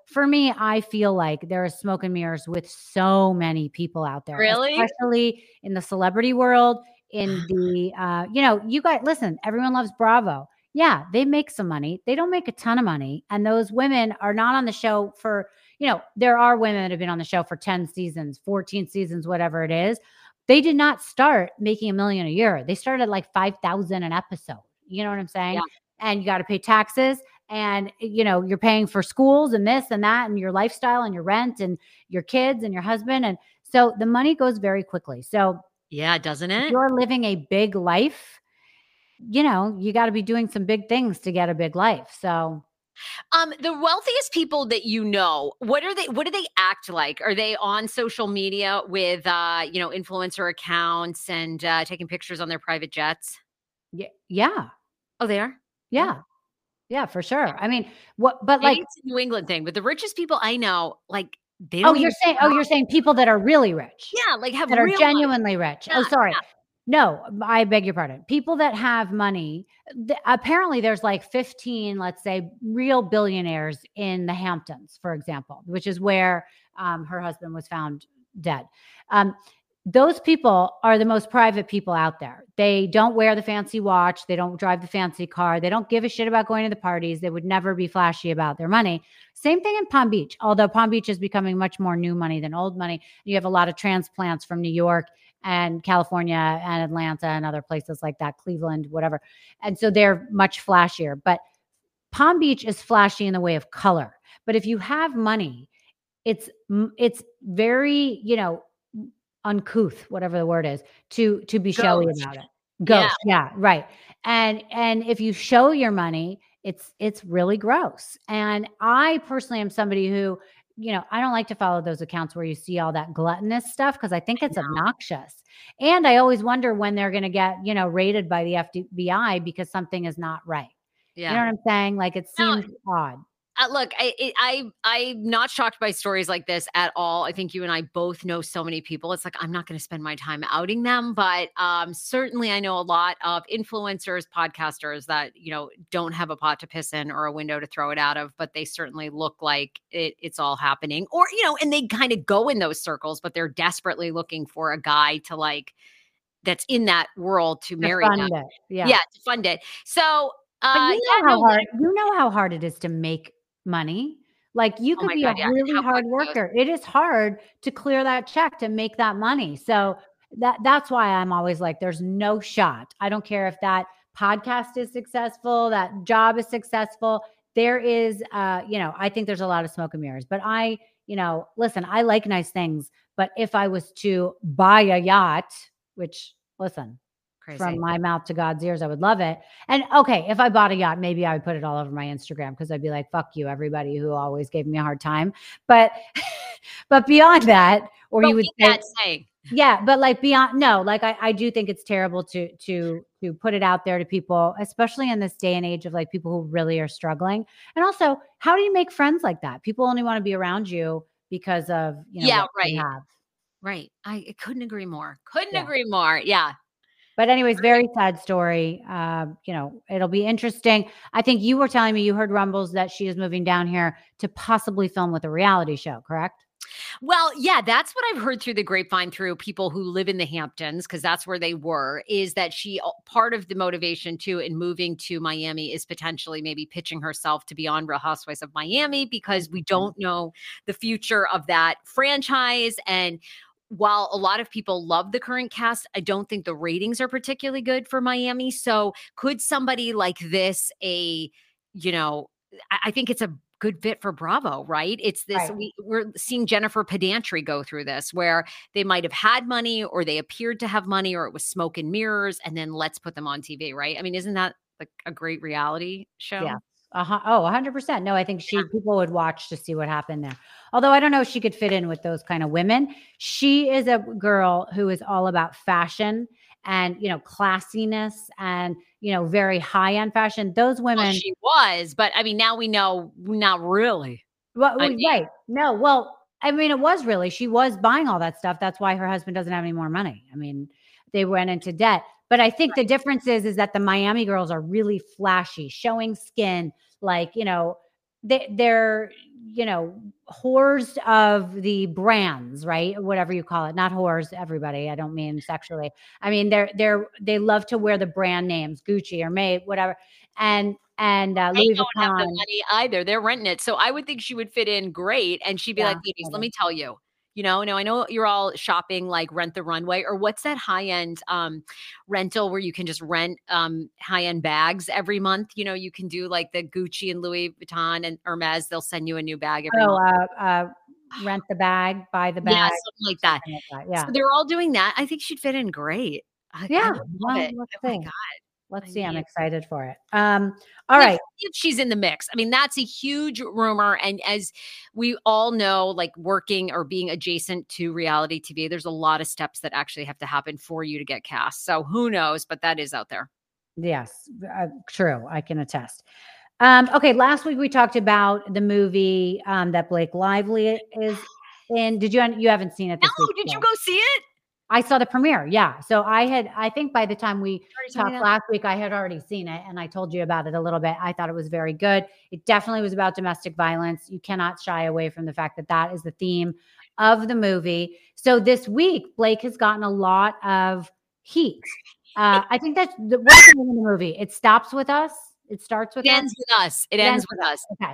for me, I feel like there is smoke and mirrors with so many people out there, Really? especially in the celebrity world, in the, uh, you know, you guys, listen, everyone loves Bravo. Yeah, they make some money. They don't make a ton of money. And those women are not on the show for, you know, there are women that have been on the show for ten seasons, fourteen seasons, whatever it is. They did not start making a million a year. They started at like five thousand an episode. You know what I'm saying? Yeah. And you got to pay taxes, and, you know, you're paying for schools and this and that and your lifestyle and your rent and your kids and your husband. And so the money goes very quickly. So yeah, doesn't it? if you're living a big life, you know, you got to be doing some big things to get a big life. So Um, the wealthiest people that you know, what are they, what do they act like? Are they on social media with, uh, you know, influencer accounts and uh, taking pictures on their private jets? yeah, yeah, Oh, they are? yeah, yeah, for sure. I mean, what, but Maybe like, it's a New England thing, but the richest people I know, like, they oh, don't you're even saying, oh, you're saying people that are really rich, yeah, like have that are real money. genuinely rich. Yeah, Oh, sorry. yeah. No, I beg your pardon. People that have money, th- apparently there's like fifteen, let's say, real billionaires in the Hamptons, for example, which is where um, her husband was found dead. Um, those people are the most private people out there. They don't wear the fancy watch. They don't drive the fancy car. They don't give a shit about going to the parties. They would never be flashy about their money. Same thing in Palm Beach, although Palm Beach is becoming much more new money than old money. You have a lot of transplants from New York and California and Atlanta and other places like that, Cleveland, whatever. And so they're much flashier. But Palm Beach is flashy in the way of color. But if you have money, it's it's very, you know, uncouth, whatever the word is, to to be showy Gauche. about it. Ghost, yeah. yeah, right. And and if you show your money, it's it's really gross. And I personally am somebody who, you know, I don't like to follow those accounts where you see all that gluttonous stuff because I think it's obnoxious. And I always wonder when they're going to get, you know, raided by the F B I because something is not right. Yeah. You know what I'm saying? Like it No, seems odd. Uh, look, I, it, I, I'm not shocked by stories like this at all. I think you and I both know so many people. It's like, I'm not going to spend my time outing them, but um, certainly I know a lot of influencers, podcasters that, you know, don't have a pot to piss in or a window to throw it out of, but they certainly look like it, it's all happening, or, you know, and they kind of go in those circles, but they're desperately looking for a guy to like, that's in that world to, to marry fund them. It. Yeah. yeah, to fund it. So, uh, but you know yeah, how no, hard you know how hard it is to make money. Like you Oh could my be God, a yeah. really How hard quick it goes. worker. It is hard to clear that check to make that money. So that that's why I'm always like, there's no shot. I don't care if that podcast is successful, that job is successful. There is, uh, you know, I think there's a lot of smoke and mirrors. But I, you know, listen, I like nice things. But if I was to buy a yacht, which listen. Crazy. From my mouth to God's ears, I would love it. And okay, if I bought a yacht, maybe I would put it all over my Instagram because I'd be like, fuck you, everybody who always gave me a hard time. But but beyond that, or But you would say, say, that saying. yeah, but like beyond, no, like I, I do think it's terrible to to to put it out there to people, especially in this day and age of like people who really are struggling. And also, how do you make friends like that? People only want to be around you because of, you know, Yeah, what right. they have. Right. I, I couldn't agree more. Couldn't Yeah. agree more. Yeah. But anyways, very sad story. Uh, you know, it'll be interesting. I think you were telling me you heard rumbles that she is moving down here to possibly film with a reality show, correct? Well, yeah, that's what I've heard through the grapevine through people who live in the Hamptons, because that's where they were, is that she, part of the motivation too in moving to Miami is potentially maybe pitching herself to be on Real Housewives of Miami, because we don't know the future of that franchise. And while a lot of people love the current cast, I don't think the ratings are particularly good for Miami. So could somebody like this, a, you know, I, I think it's a good fit for Bravo, right? It's this, Right. we, we're seeing Jennifer Pedantry go through this, where they might have had money or they appeared to have money, or it was smoke and mirrors, and then let's put them on T V, right? I mean, isn't that like a great reality show? Yeah. Uh-huh. Oh, one hundred percent. No, I think she, Yeah. people would watch to see what happened there. Although I don't know if she could fit in with those kind of women. She is a girl who is all about fashion and, you know, classiness and, you know, very high-end fashion. Those women. Well, she was, but I mean, now we know not really. Well, I mean- right. No, well, I mean, it was really, she was buying all that stuff. That's why her husband doesn't have any more money. I mean, they went into debt. But I think the difference is, is that the Miami girls are really flashy, showing skin, like, you know, they, they're, you know, whores of the brands, right? Whatever you call it. Not whores, everybody. I don't mean sexually. I mean, they're, they're, they love to wear the brand names, Gucci or May, whatever. And, and uh, Louis they don't Vuitton. have the money either. They're renting it. So I would think she would fit in great. And she'd be Yeah, like, ladies, let me tell you, you know, no, I know you're all shopping like Rent the Runway, or what's that high end um, rental where you can just rent um, high end bags every month. You know, you can do like the Gucci and Louis Vuitton and Hermes. They'll send you a new bag every Oh, month. uh, uh, rent the bag, buy the bag. Yeah, something like that. Something like that. Yeah. So they're all doing that. I think she'd fit in great. I, Yeah. I love Well, it. let's Oh see. my God. Let's I see. I'm mean- excited for it. Um, all Like, right. if she's in the mix. I mean, that's a huge rumor. And as we all know, like working or being adjacent to reality T V, there's a lot of steps that actually have to happen for you to get cast. So who knows, but that is out there. Yes, uh, true. I can attest. Um, okay. Last week we talked about the movie um, that Blake Lively is in. Did you, you haven't seen it this No, week? did you yet. go see it? I saw the premiere. Yeah. So I had, I think by the time we Already told me talked that. last week, I had already seen it and I told you about it a little bit. I thought it was very good. It definitely was about domestic violence. You cannot shy away from the fact that that is the theme of the movie. So this week, Blake has gotten a lot of heat. Uh, I think that's the, what's the name of the movie? It Stops With Us. It starts with It us. ends with us. It, ends with us. Okay.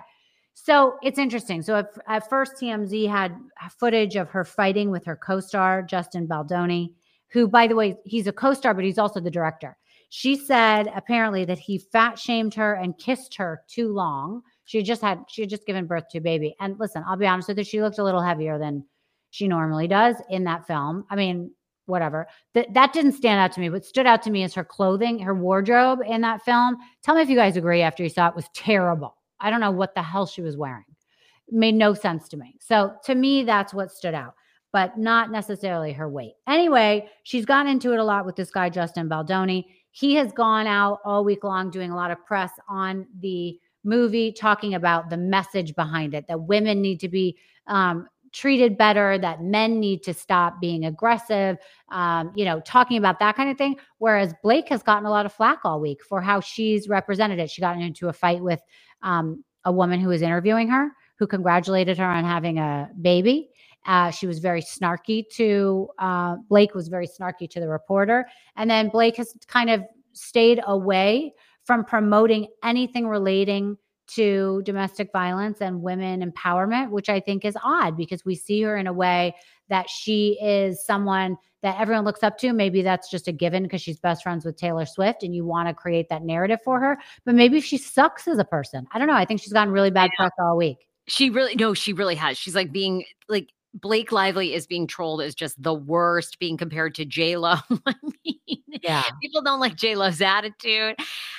So it's interesting. So at, at first, T M Z had footage of her fighting with her co-star, Justin Baldoni, who, by the way, he's a co-star, but he's also the director. She said apparently that he fat shamed her and kissed her too long. She had just had, she had just given birth to a baby. And listen, I'll be honest with you, she looked a little heavier than she normally does in that film. I mean, whatever. That that didn't stand out to me. What stood out to me is her clothing, her wardrobe in that film. Tell me if you guys agree after you saw it, was terrible. I don't know what the hell she was wearing. It made no sense to me. So to me, that's what stood out, but not necessarily her weight. Anyway, she's gotten into it a lot with this guy, Justin Baldoni. He has gone out all week long doing a lot of press on the movie, talking about the message behind it, that women need to be um, treated better, that men need to stop being aggressive, um, you know, talking about that kind of thing. Whereas Blake has gotten a lot of flack all week for how she's represented it. She got into a fight with um, a woman who was interviewing her, who congratulated her on having a baby. Uh, she was very snarky to, uh, Blake was very snarky to the reporter. And then Blake has kind of stayed away from promoting anything relating to domestic violence and women empowerment, which I think is odd because we see her in a way that she is someone that everyone looks up to. Maybe that's just a given because she's best friends with Taylor Swift and you want to create that narrative for her. But maybe she sucks as a person. I don't know. I think she's gotten really bad press all week. She really, no, she really has. She's like being like, Blake Lively is being trolled as just the worst, being compared to J-Lo. I mean, yeah. People don't like J-Lo's attitude.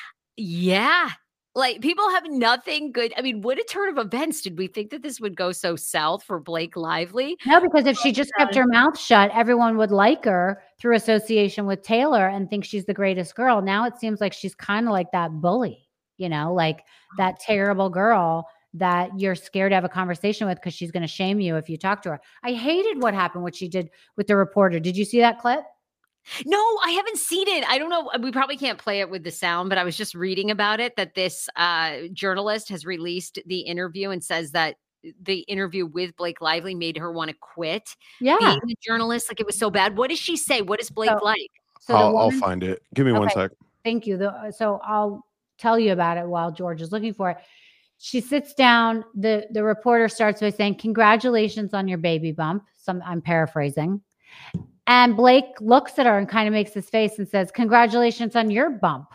Yeah. Like people have nothing good. I mean, what a turn of events. Did we think that this would go so south for Blake Lively? No, because if she just kept her mouth shut, everyone would like her through association with Taylor and think she's the greatest girl. Now it seems like she's kind of like that bully, you know, like that terrible girl that you're scared to have a conversation with because she's going to shame you if you talk to her. I hated what happened, what she did with the reporter. Did you see that clip? No, I haven't seen it. I don't know. We probably can't play it with the sound, but I was just reading about it, that this uh, journalist has released the interview and says that the interview with Blake Lively made her want to quit Yeah. being a journalist. Like it was so bad. What does she say? What is Blake So- like? So the I'll, I'll woman- find it. Give me one Okay. sec. Thank you. The, so I'll tell you about it while George is looking for it. She sits down. The, the reporter starts by saying, "Congratulations on your baby bump." Some, I'm paraphrasing. And Blake looks at her and kind of makes this face and says, "Congratulations on your bump."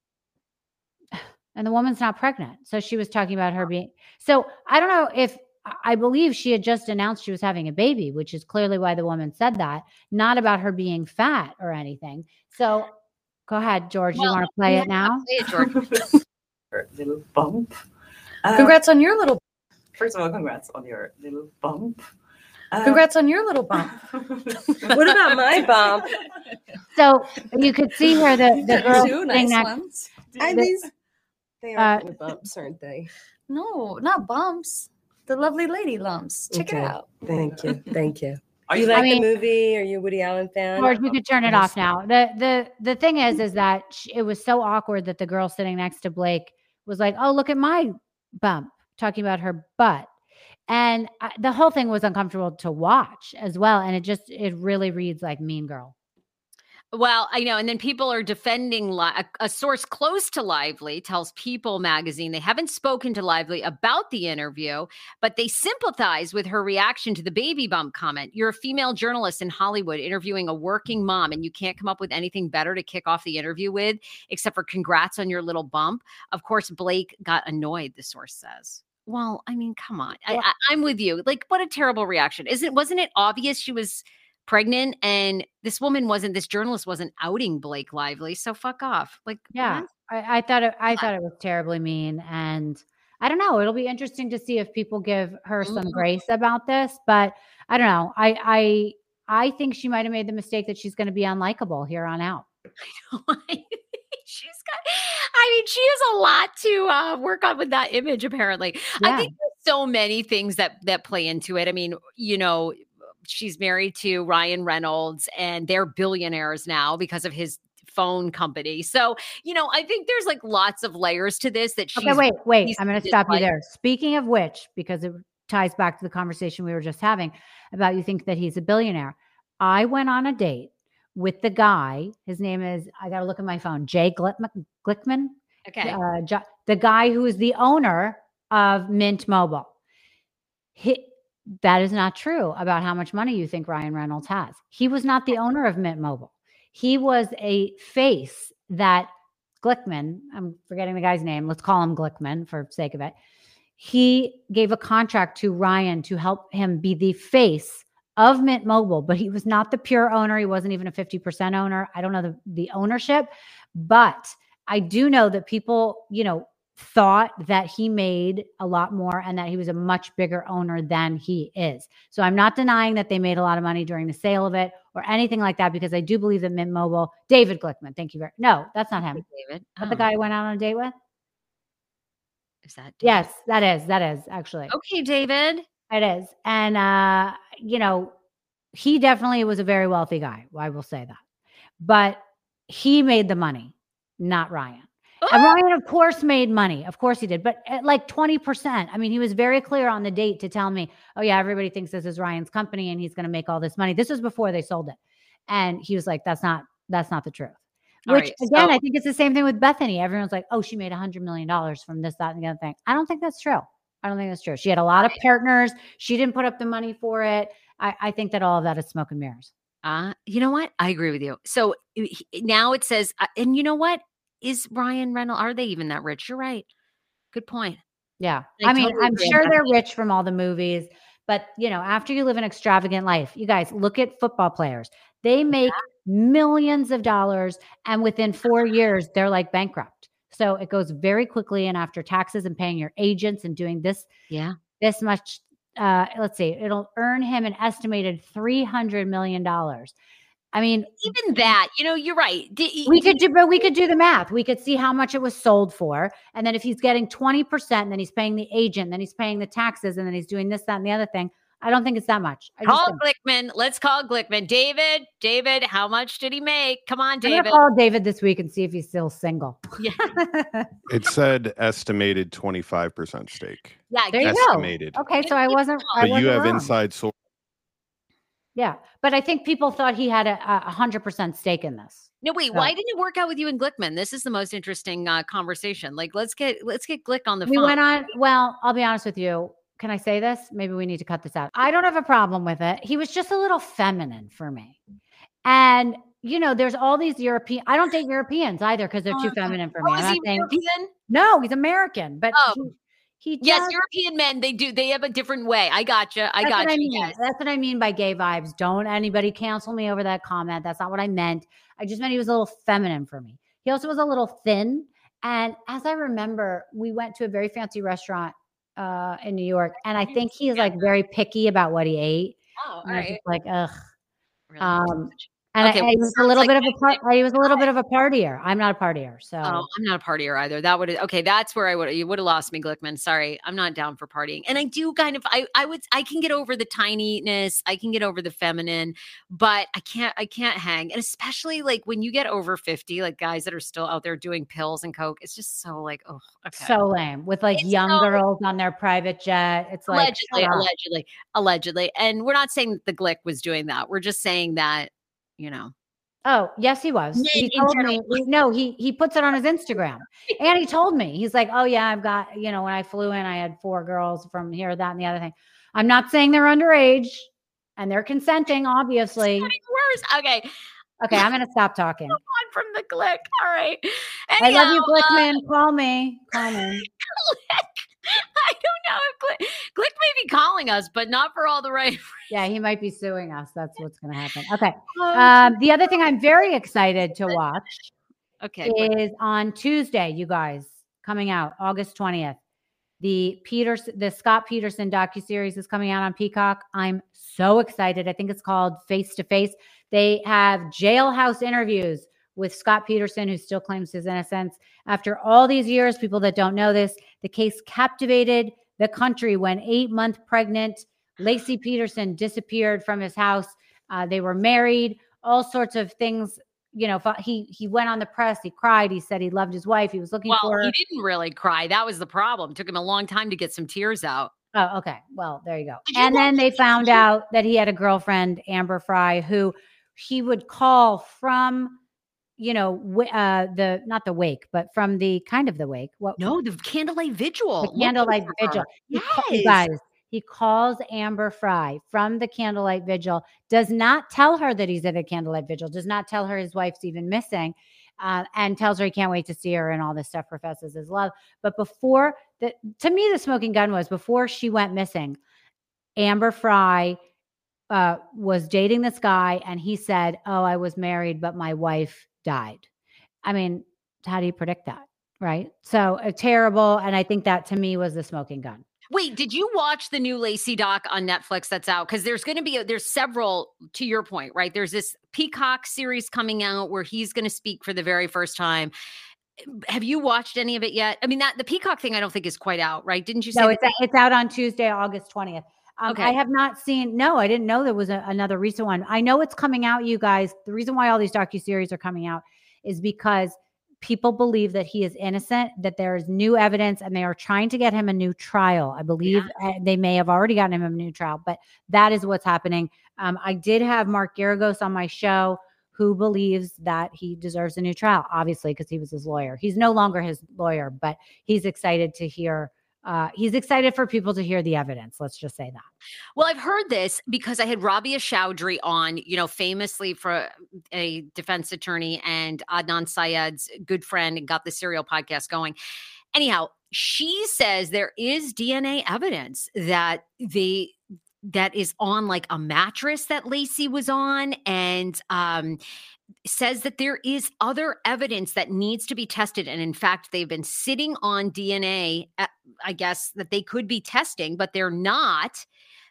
And the woman's not pregnant. So she was talking about her being, so I don't know if, I believe she had just announced she was having a baby, which is clearly why the woman said that, not about her being fat or anything. So go ahead, George. Well, you want to play yeah, it now? Play it, George. Little bump. Uh, Congrats on your little. First of all, congrats on your little bump. Uh, Congrats on your little bump. What about my bump? So you could see her, the, the girl Two sitting nice next. ones. I The- these they uh, are kind of bumps, aren't they? No, not bumps. The lovely lady lumps. Check Okay. it out. Thank you, thank you. Are You you like I mean- the movie? Are you a Woody Allen fan? George, you could turn it off now. The the the thing is, is that sh- it was so awkward that the girl sitting next to Blake was like, "Oh, look at my bump," talking about her butt. And I, the whole thing was uncomfortable to watch as well. And it just, it really reads like Mean Girl. Well, I know. And then people are defending Li- a, a source close to Lively tells People magazine they haven't spoken to Lively about the interview, but they sympathize with her reaction to the baby bump comment. You're a female journalist in Hollywood interviewing a working mom, and you can't come up with anything better to kick off the interview with except for congrats on your little bump. Of course, Blake got annoyed, the source says. Well, I mean, come on. I, I, I'm with you. Like, what a terrible reaction. Isn't wasn't it obvious she was pregnant, and this woman wasn't, this journalist wasn't outing Blake Lively, so fuck off. Like, yeah, I, I thought it, I thought it was terribly mean, and I don't know. It'll be interesting to see if people give her some mm-hmm. grace about this, but I don't know. I I I think she might have made the mistake that she's going to be unlikable here on out. I know. She's got, I mean, she has a lot to uh, work on with that image, apparently. Yeah. I think there's so many things that that play into it. I mean, you know, she's married to Ryan Reynolds, and they're billionaires now because of his phone company. So, you know, I think there's like lots of layers to this that she's. Okay, wait, wait. I'm going to stop you there. Speaking of which, because it ties back to the conversation we were just having about you think that he's a billionaire. I went on a date with the guy. His name is, I got to look at my phone, Jay Glickman. Glickman. Okay. Uh, jo- the guy who is the owner of Mint Mobile. He, That is not true about how much money you think Ryan Reynolds has. He was not the owner of Mint Mobile. He was a face that Glickman, I'm forgetting the guy's name. Let's call him Glickman for sake of it. He gave a contract to Ryan to help him be the face of Mint Mobile, but he was not the pure owner. He wasn't even a fifty percent owner. I don't know the, the ownership, but I do know that people, you know, thought that he made a lot more and that he was a much bigger owner than he is. So I'm not denying that they made a lot of money during the sale of it or anything like that, because I do believe that Mint Mobile, David Glickman, thank you very No, that's not him. David. That oh. the guy I went out on a date with? Is that David? Yes, that is. That is actually. Okay, David. It is. And, uh, you know, he definitely was a very wealthy guy. I will say that. But he made the money, not Ryan. And Ryan, of course, made money. Of course he did. But at like twenty percent. I mean, he was very clear on the date to tell me, oh, yeah, everybody thinks this is Ryan's company and he's going to make all this money. This was before they sold it. And he was like, that's not, that's not the truth. All Which, right, again, so- I think it's the same thing with Bethany. Everyone's like, oh, she made one hundred million dollars from this, that, and the other thing. I don't think that's true. I don't think that's true. She had a lot of partners. She didn't put up the money for it. I, I think that all of that is smoke and mirrors. Uh, you know what? I agree with you. So he, now it says, uh, and you know what? Is Ryan Reynolds, are they even that rich? You're right. Good point. Yeah. I, I mean, totally I'm sure they're rich from all the movies, but you know, after you live an extravagant life, you guys look at football players. They make yeah. millions of dollars, and within four years, they're like bankrupt. So it goes very quickly. And after taxes and paying your agents and doing this, yeah, this much, uh, let's see, it'll earn him an estimated three hundred million dollars. I mean, even that, you know, you're right. D- we could do, but we could do the math. We could see how much it was sold for. And then if he's getting twenty percent, then he's paying the agent, then he's paying the taxes, and then he's doing this, that, and the other thing. I don't think it's that much. I call Glickman. Let's call Glickman. David, David, how much did he make? Come on, David. I'm gonna call David this week and see if he's still single. Yeah. It said estimated twenty-five percent stake. Yeah, there you estimated. go. Okay, so I wasn't. I but wasn't you have wrong. inside source. Yeah, but I think people thought he had a a hundred percent stake in this. No, wait. So. Why didn't it work out with you and Glickman? This is the most interesting uh, conversation. Like, let's get let's get Glick on the we phone. We went on. Well, I'll be honest with you. Can I say this? Maybe we need to cut this out. I don't have a problem with it. He was just a little feminine for me, and you know, there's all these European. I don't date Europeans either because they're too feminine for me. Oh, is he saying, European? No, he's American, but. Oh. He, He yes, does, European men, they do. They have a different way. I gotcha. I that's gotcha. What I mean. Yes. That's what I mean by gay vibes. Don't anybody cancel me over that comment. That's not what I meant. I just meant he was a little feminine for me. He also was a little thin. And as I remember, we went to a very fancy restaurant uh, in New York. And I think he is like very picky about what he ate. Oh, all and I was right. just like, ugh. Really? Um, And Okay, I, I well, was a sounds little like bit of a my- part. I was a little bit of a partier. I'm not a partier, so Oh, I'm not a partier either. That would okay. That's where I would you would have lost me, Glickman. Sorry, I'm not down for partying. And I do kind of I I would I can get over the tininess. I can get over the feminine, but I can't I can't hang. And especially like when you get over fifty, like guys that are still out there doing pills and coke, it's just so like oh okay. so lame with like It's young so- girls on their private jet. It's like allegedly, shut up. allegedly, allegedly. And we're not saying that the Glick was doing that. We're just saying that you know. Oh, yes, he was. Men He in told me. general. he- No, he he puts it on his Instagram, and he told me he's like, "Oh yeah, I've got you know when I flew in, I had four girls from here, that, and the other thing." I'm not saying they're underage, and they're consenting, obviously. Getting worse. Okay, Okay, I'm gonna stop talking. on from the Glick. All right. I love you, Anyhow, uh, Glickman. Call me. Call me. Glick. I don't know if Glick, Glick may be calling us, but not for all the right. Yeah, he might be suing us. That's what's gonna happen. Okay. Um, Um, the other thing I'm very excited to watch okay. Glick. is on Tuesday, you guys, coming out August twentieth. The Peters, the Scott Peterson docuseries is coming out on Peacock. I'm so excited. I think it's called Face to Face. They have jailhouse interviews with Scott Peterson, who still claims his innocence. After all these years, people that don't know this, the case captivated the country when eight-month pregnant Lacey Peterson disappeared from his house. Uh, they were married, all sorts of things. You know, he he went on the press. He cried. He said he loved his wife. He was looking Well, for her. he didn't really cry. That was the problem. Took him a long time to get some tears out. Oh, okay. Well, there you go. Did you And then watch- they found out that he had a girlfriend, Amber Fry, who he would call from, you know, w- uh, the not the wake, but from the kind of the wake. What? No, the candlelight vigil. The Looking candlelight for vigil. her. He ca- you Yes. guys, he calls Amber Fry from the candlelight vigil, does not tell her that he's at a candlelight vigil, does not tell her his wife's even missing, uh, and tells her he can't wait to see her and all this stuff, professes his love. But before the, to me, the smoking gun was before she went missing, Amber Fry uh, was dating this guy, and he said, "Oh, I was married, but my wife died." I mean, how do you predict that? Right. So uh, terrible. And I think that to me was the smoking gun. Wait, did you watch the new Lacey doc on Netflix that's out? Because there's going to be, a, there's several, to your point, right? There's this Peacock series coming out where he's going to speak for the very first time. Have you watched any of it yet? I mean, that the Peacock thing I don't think is quite out, right? Didn't you say? No, that- it's, it's out on Tuesday, August twentieth. Um, Okay. I have not seen, no, I didn't know there was a, another recent one. I know it's coming out, you guys. The reason why all these docuseries are coming out is because people believe that he is innocent, that there is new evidence, and they are trying to get him a new trial. I believe uh, they may have already gotten him a new trial, but that is what's happening. Um, I did have Mark Garagos on my show, who believes that he deserves a new trial, obviously, because he was his lawyer. He's no longer his lawyer, but he's excited to hear, uh, he's excited for people to hear the evidence. Let's just say that. Well, I've heard this because I had Rabia Chowdhury on, you know, famously for a defense attorney and Adnan Syed's good friend, and got the Serial podcast going. Anyhow, she says there is D N A evidence that the that is on like a mattress that Lacey was on, and um, says that there is other evidence that needs to be tested. And in fact, they've been sitting on D N A, uh, I guess, that they could be testing, but they're not.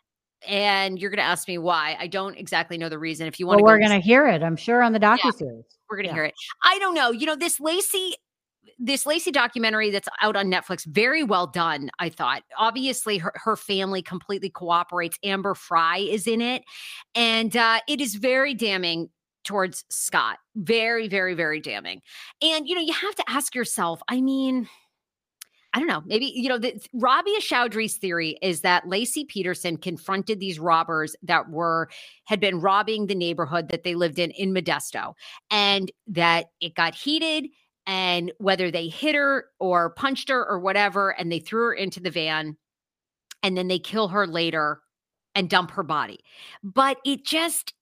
And you're going to ask me why. I don't exactly know the reason. If you want Well, to, we're going to hear it, I'm sure, on the docuseries. we're going to yeah. hear it. I don't know. You know, this Lacey, this Lacey documentary that's out on Netflix, very well done, I thought. Obviously, her, her family completely cooperates. Amber Fry is in it. And uh, it is very damning towards Scott. Very, very, very damning. And, you know, you have to ask yourself, I mean, I don't know, maybe, you know, the, Rabia Chowdhury's theory is that Lacey Peterson confronted these robbers that were, had been robbing the neighborhood that they lived in, in Modesto, and that it got heated, and whether they hit her or punched her or whatever, and they threw her into the van, and then they kill her later and dump her body. But it just...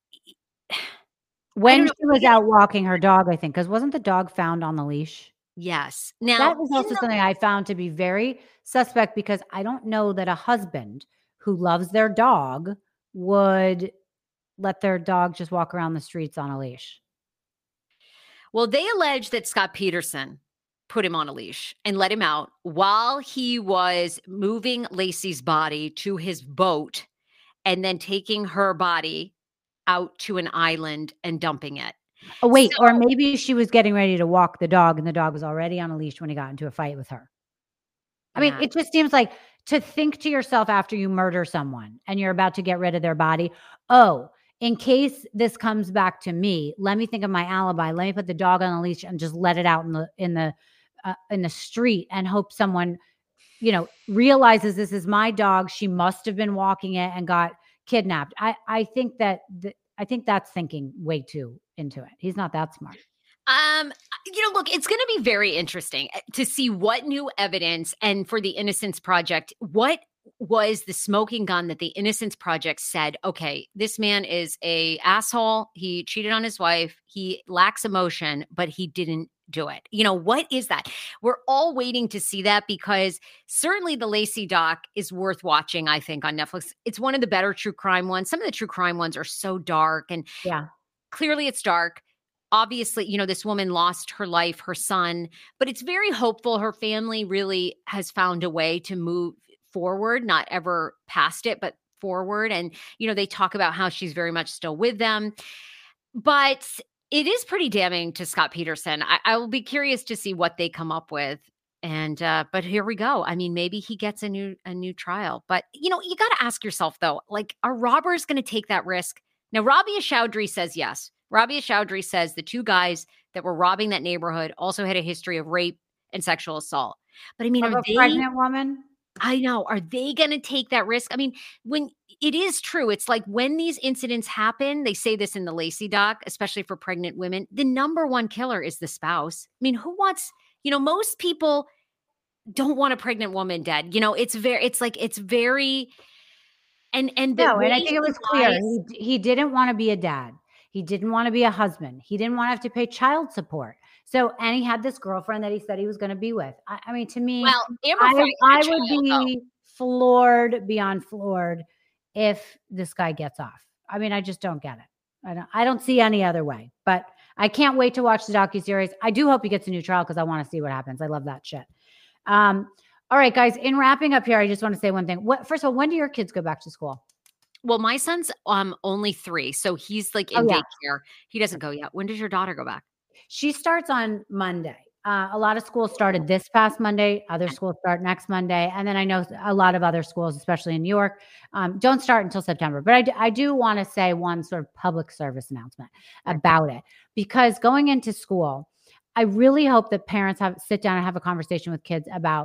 When know. she was out walking her dog, I think, because wasn't the dog found on the leash? Yes. Now, That was in also the- something I found to be very suspect, because I don't know that a husband who loves their dog would let their dog just walk around the streets on a leash. Well, they allege that Scott Peterson put him on a leash and let him out while he was moving Lacey's body to his boat and then taking her body out to an island and dumping it. Oh, wait, So- or maybe she was getting ready to walk the dog and the dog was already on a leash when he got into a fight with her. I mean, Yeah. it just seems like to think to yourself after you murder someone and you're about to get rid of their body, oh, in case this comes back to me, let me think of my alibi. Let me put the dog on a leash and just let it out in the in the uh, in the street and hope someone, you know, realizes this is my dog. She must have been walking it and got kidnapped. I I think that th- I think that's thinking way too into it. He's not that smart. Um, you know, look, it's going to be very interesting to see what new evidence, and for the Innocence Project, what was the smoking gun that the Innocence Project said, okay, this man is a asshole. He cheated on his wife. He lacks emotion, but he didn't do it. You know, what is that? We're all waiting to see that, because certainly the Lacey doc is worth watching, I think, on Netflix. It's one of the better true crime ones. Some of the true crime ones are so dark, and Yeah. clearly it's dark. Obviously, you know, this woman lost her life, her son, but it's very hopeful. Her family really has found a way to move forward, not ever past it, but forward. And, you know, they talk about how she's very much still with them. But it is pretty damning to Scott Peterson. I, I will be curious to see what they come up with. And uh, but here we go. I mean, maybe he gets a new a new trial. But, you know, you got to ask yourself, though, like, are robbers going to take that risk? Now, Rabia Chaudhry says yes. Rabia Chaudhry says the two guys that were robbing that neighborhood also had a history of rape and sexual assault. But I mean, Of are a they pregnant woman? I know. Are they going to take that risk? I mean, when it is true, it's like when these incidents happen, they say this in the Lacey doc, especially for pregnant women, the number one killer is the spouse. I mean, who wants, you know, most people don't want a pregnant woman dead. You know, it's very, it's like, it's very, and, and the No, and I way think it was he clear lies- he, he didn't want to be a dad. He didn't want to be a husband. He didn't want to have to pay child support. So, and he had this girlfriend that he said he was going to be with. I, I mean, to me, well, Amber I, Frank I had a would child, though. be floored beyond floored if this guy gets off. I mean, I just don't get it. I don't, I don't see any other way, but I can't wait to watch the docuseries. I do hope he gets a new trial because I want to see what happens. I love that shit. Um, all right, guys, in wrapping up here, I just want to say one thing. What, first of all, when do your kids go back to school? Well, my son's um only three, so he's like Oh, in yeah. daycare. He doesn't go yet. When does your daughter go back? She starts on Monday. Uh, a lot of schools started this past Monday. Other schools start next Monday. And then I know a lot of other schools, especially in New York, um, don't start until September. But I do, I do want to say one sort of public service announcement about it, because going into school, I really hope that parents have sit down and have a conversation with kids about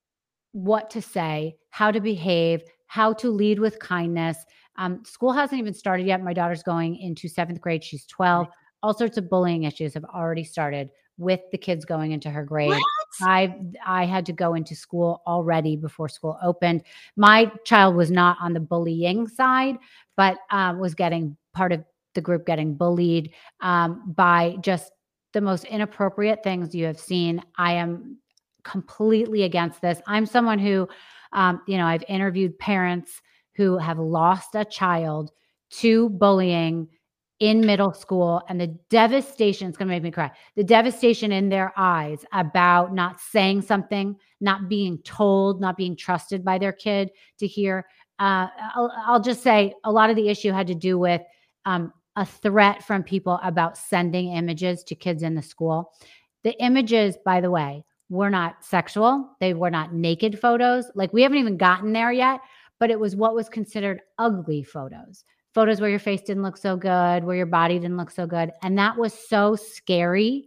what to say, how to behave, how to lead with kindness. Um, school hasn't even started yet. My daughter's going into seventh grade. She's twelve. All sorts of bullying issues have already started with the kids going into her grade. I I had to go into school already before school opened. My child was not on the bullying side, but um, was getting part of the group getting bullied um, by just the most inappropriate things you have seen. I am completely against this. I'm someone who, um, you know, I've interviewed parents who have lost a child to bullying in middle school, and the devastation, it's going to make me cry, the devastation in their eyes about not saying something, not being told, not being trusted by their kid to hear. Uh, I'll, I'll just say a lot of the issue had to do with um, a threat from people about sending images to kids in the school. The images, by the way, were not sexual. They were not naked photos. Like, we haven't even gotten there yet, but it was what was considered ugly photos. Photos where your face didn't look so good, where your body didn't look so good. And that was so scary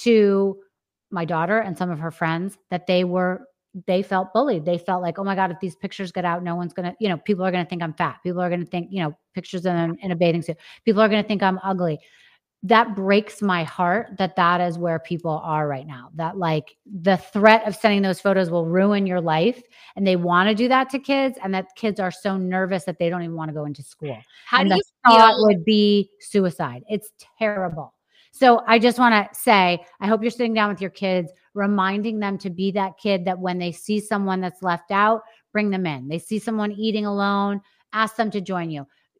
to my daughter and some of her friends that they were, they felt bullied. They felt like, oh my God, if these pictures get out, no one's going to, you know, people are going to think I'm fat. People are going to think, you know, pictures of them in a bathing suit. People are going to think I'm ugly. That breaks my heart that that is where people are right now, that like the threat of sending those photos will ruin your life. And they want to do that to kids, and that kids are so nervous that they don't even want to go into school. How and do the you thought feel? would be suicide. It's terrible. So I just want to say, I hope you're sitting down with your kids, reminding them to be that kid that when they see someone that's left out, bring them in. They see someone eating alone, ask them to join you.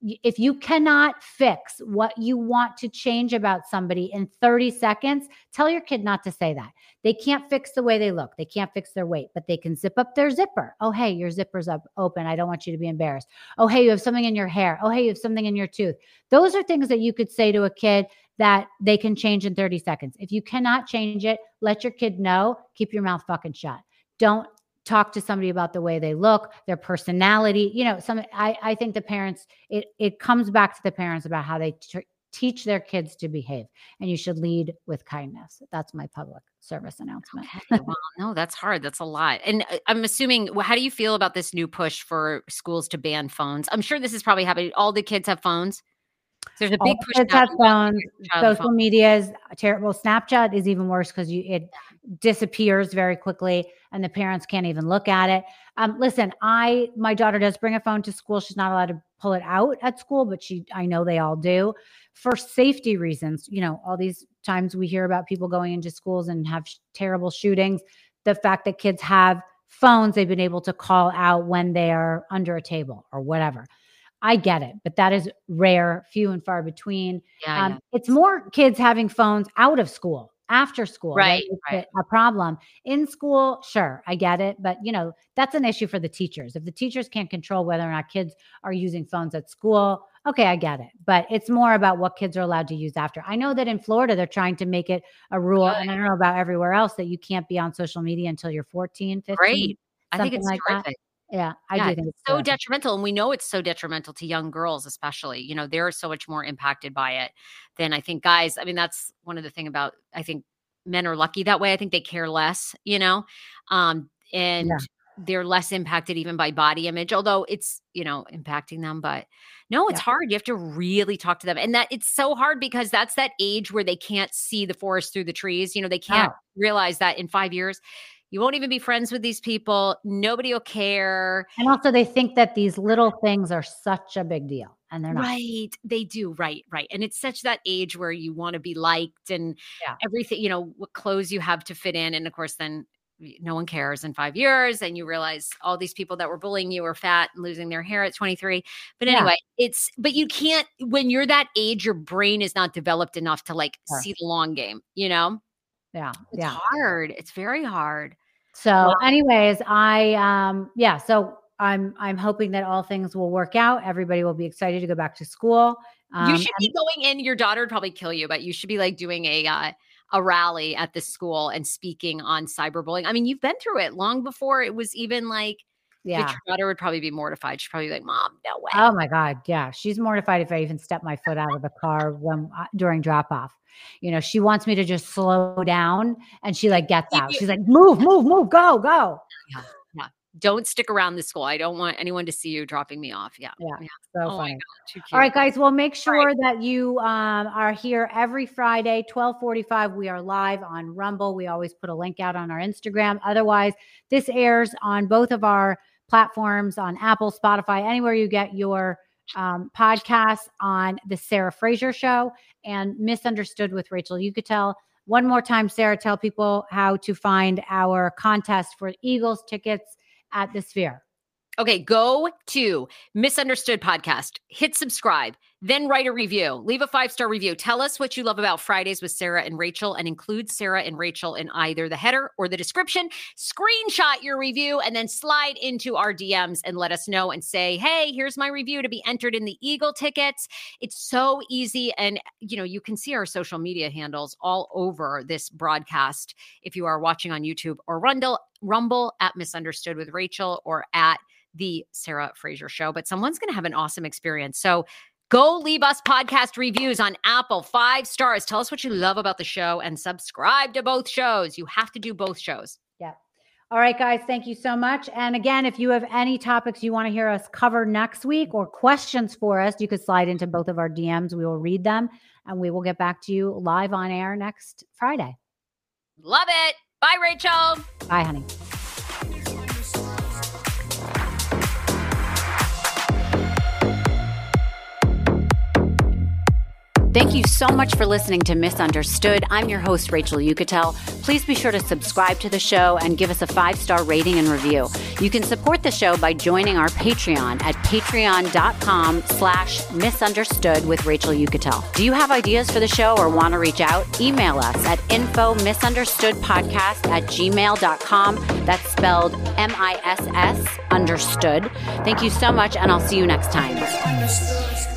if you cannot fix what you want to change about somebody in thirty seconds, tell your kid not to say that. They can't fix the way they look. They can't fix their weight, but they can zip up their zipper. Oh, hey, your zipper's up open. I don't want you to be embarrassed. Oh, hey, you have something in your hair. Oh, hey, you have something in your tooth. Those are things that you could say to a kid that they can change in thirty seconds. If you cannot change it, let your kid know. Keep your mouth fucking shut. Don't talk to somebody about the way they look, their personality. You know, some, I, I think the parents, it, it comes back to the parents about how they t- teach their kids to behave, and you should lead with kindness. That's my public service announcement. Okay, well, no, that's hard. That's a lot. And I'm assuming, well, how do you feel about this new push for schools to ban phones? I'm sure this is probably happening. All the kids have phones. There's a big All push. kids have phones, social phone. media is terrible. Snapchat is even worse because you it disappears very quickly, and the parents can't even look at it. Um, listen, I my daughter does bring a phone to school. She's not allowed to pull it out at school, but she I know they all do for safety reasons. You know, all these times we hear about people going into schools and have sh- terrible shootings. The fact that kids have phones, they've been able to call out when they are under a table or whatever. I get it, but that is rare, few and far between. Yeah, um, yeah. It's more kids having phones out of school, after school. Right, That right. A problem. In school, sure, I get it. But, you know, that's an issue for the teachers. If the teachers can't control whether or not kids are using phones at school, okay, I get it. But it's more about what kids are allowed to use after. I know that in Florida, they're trying to make it a rule, Good. and I don't know about everywhere else, that you can't be on social media until you're fourteen, fifteen. Great. I think something it's like that. terrific. Yeah, I Yeah, do think it's it's so terrific. detrimental. And we know it's so detrimental to young girls, especially. You know, they're so much more impacted by it than I think guys. I mean, that's one of the thing about, I think men are lucky that way. I think they care less, you know, um, and Yeah. they're less impacted even by body image, although it's, you know, impacting them. But no, it's Yeah. hard. You have to really talk to them. And that it's so hard because that's that age where they can't see the forest through the trees. You know, they can't Oh. realize that in five years, you won't even be friends with these people. Nobody will care. And also they think that these little things are such a big deal, and they're not. Right. They do. Right. Right. And it's such that age where you want to be liked and Yeah. everything, you know, what clothes you have to fit in. And of course, then no one cares in five years. And you realize all these people that were bullying you are fat and losing their hair at twenty-three. But Yeah. anyway, it's, but you can't, when you're that age, your brain is not developed enough to like Sure. see the long game, you know? Yeah. It's Yeah. hard. It's very hard. So Wow. anyways, I, um, yeah, so I'm, I'm hoping that all things will work out. Everybody will be excited to go back to school. Um, You should and- be going in. Your daughter would probably kill you, but you should be like doing a uh, a rally at the school and speaking on cyberbullying. I mean, you've been through it long before it was even like. yeah. Your daughter would probably be mortified. She'd probably be like, "Mom, no way." Oh my God. Yeah. She's mortified if I even step my foot out of the car when uh, during drop off. You know, she wants me to just slow down, and she like gets out. She's like, move, move, move, go, go. Yeah, yeah. Don't stick around the school. I don't want anyone to see you dropping me off. Yeah, Yeah. yeah. So Oh my funny. God, too cute. All right, guys. Well, make sure that you um, are here every Friday, twelve forty-five. We are live on Rumble. We always put a link out on our Instagram. Otherwise, this airs on both of our platforms, on Apple, Spotify, anywhere you get your um, podcasts, on the Sarah Fraser Show and Misunderstood with Rachel Yucatel. One more time, Sarah, tell people how to find our contest for Eagles tickets at the Sphere. Okay, go to Misunderstood Podcast, hit subscribe, then write a review. Leave a five-star review. Tell us what you love about Fridays with Sarah and Rachel, and include Sarah and Rachel in either the header or the description. Screenshot your review and then slide into our D Ms and let us know and say, hey, here's my review to be entered in the Eagle tickets. It's so easy. And, you know, you can see our social media handles all over this broadcast if you are watching on YouTube or Rumble, Rumble at Misunderstood with Rachel or at the Sarah Fraser Show. But someone's going to have an awesome experience. So go leave us podcast reviews on Apple, five stars. Tell us what you love about the show and subscribe to both shows. You have to do both shows. Yeah. All right, guys. Thank you so much. And again, if you have any topics you want to hear us cover next week or questions for us, you could slide into both of our D Ms. We will read them and we will get back to you live on air next Friday. Love it. Bye, Rachel. Bye, honey. Thank you so much for listening to Misunderstood. I'm your host, Rachel Yucatel. Please be sure to subscribe to the show and give us a five-star rating and review. You can support the show by joining our Patreon at patreon.com slash misunderstood with Rachel Uchitel. Do you have ideas for the show or want to reach out? Email us at info misunderstoodpodcast at gmail dot com. That's spelled M I S S understood. Thank you so much, and I'll see you next time.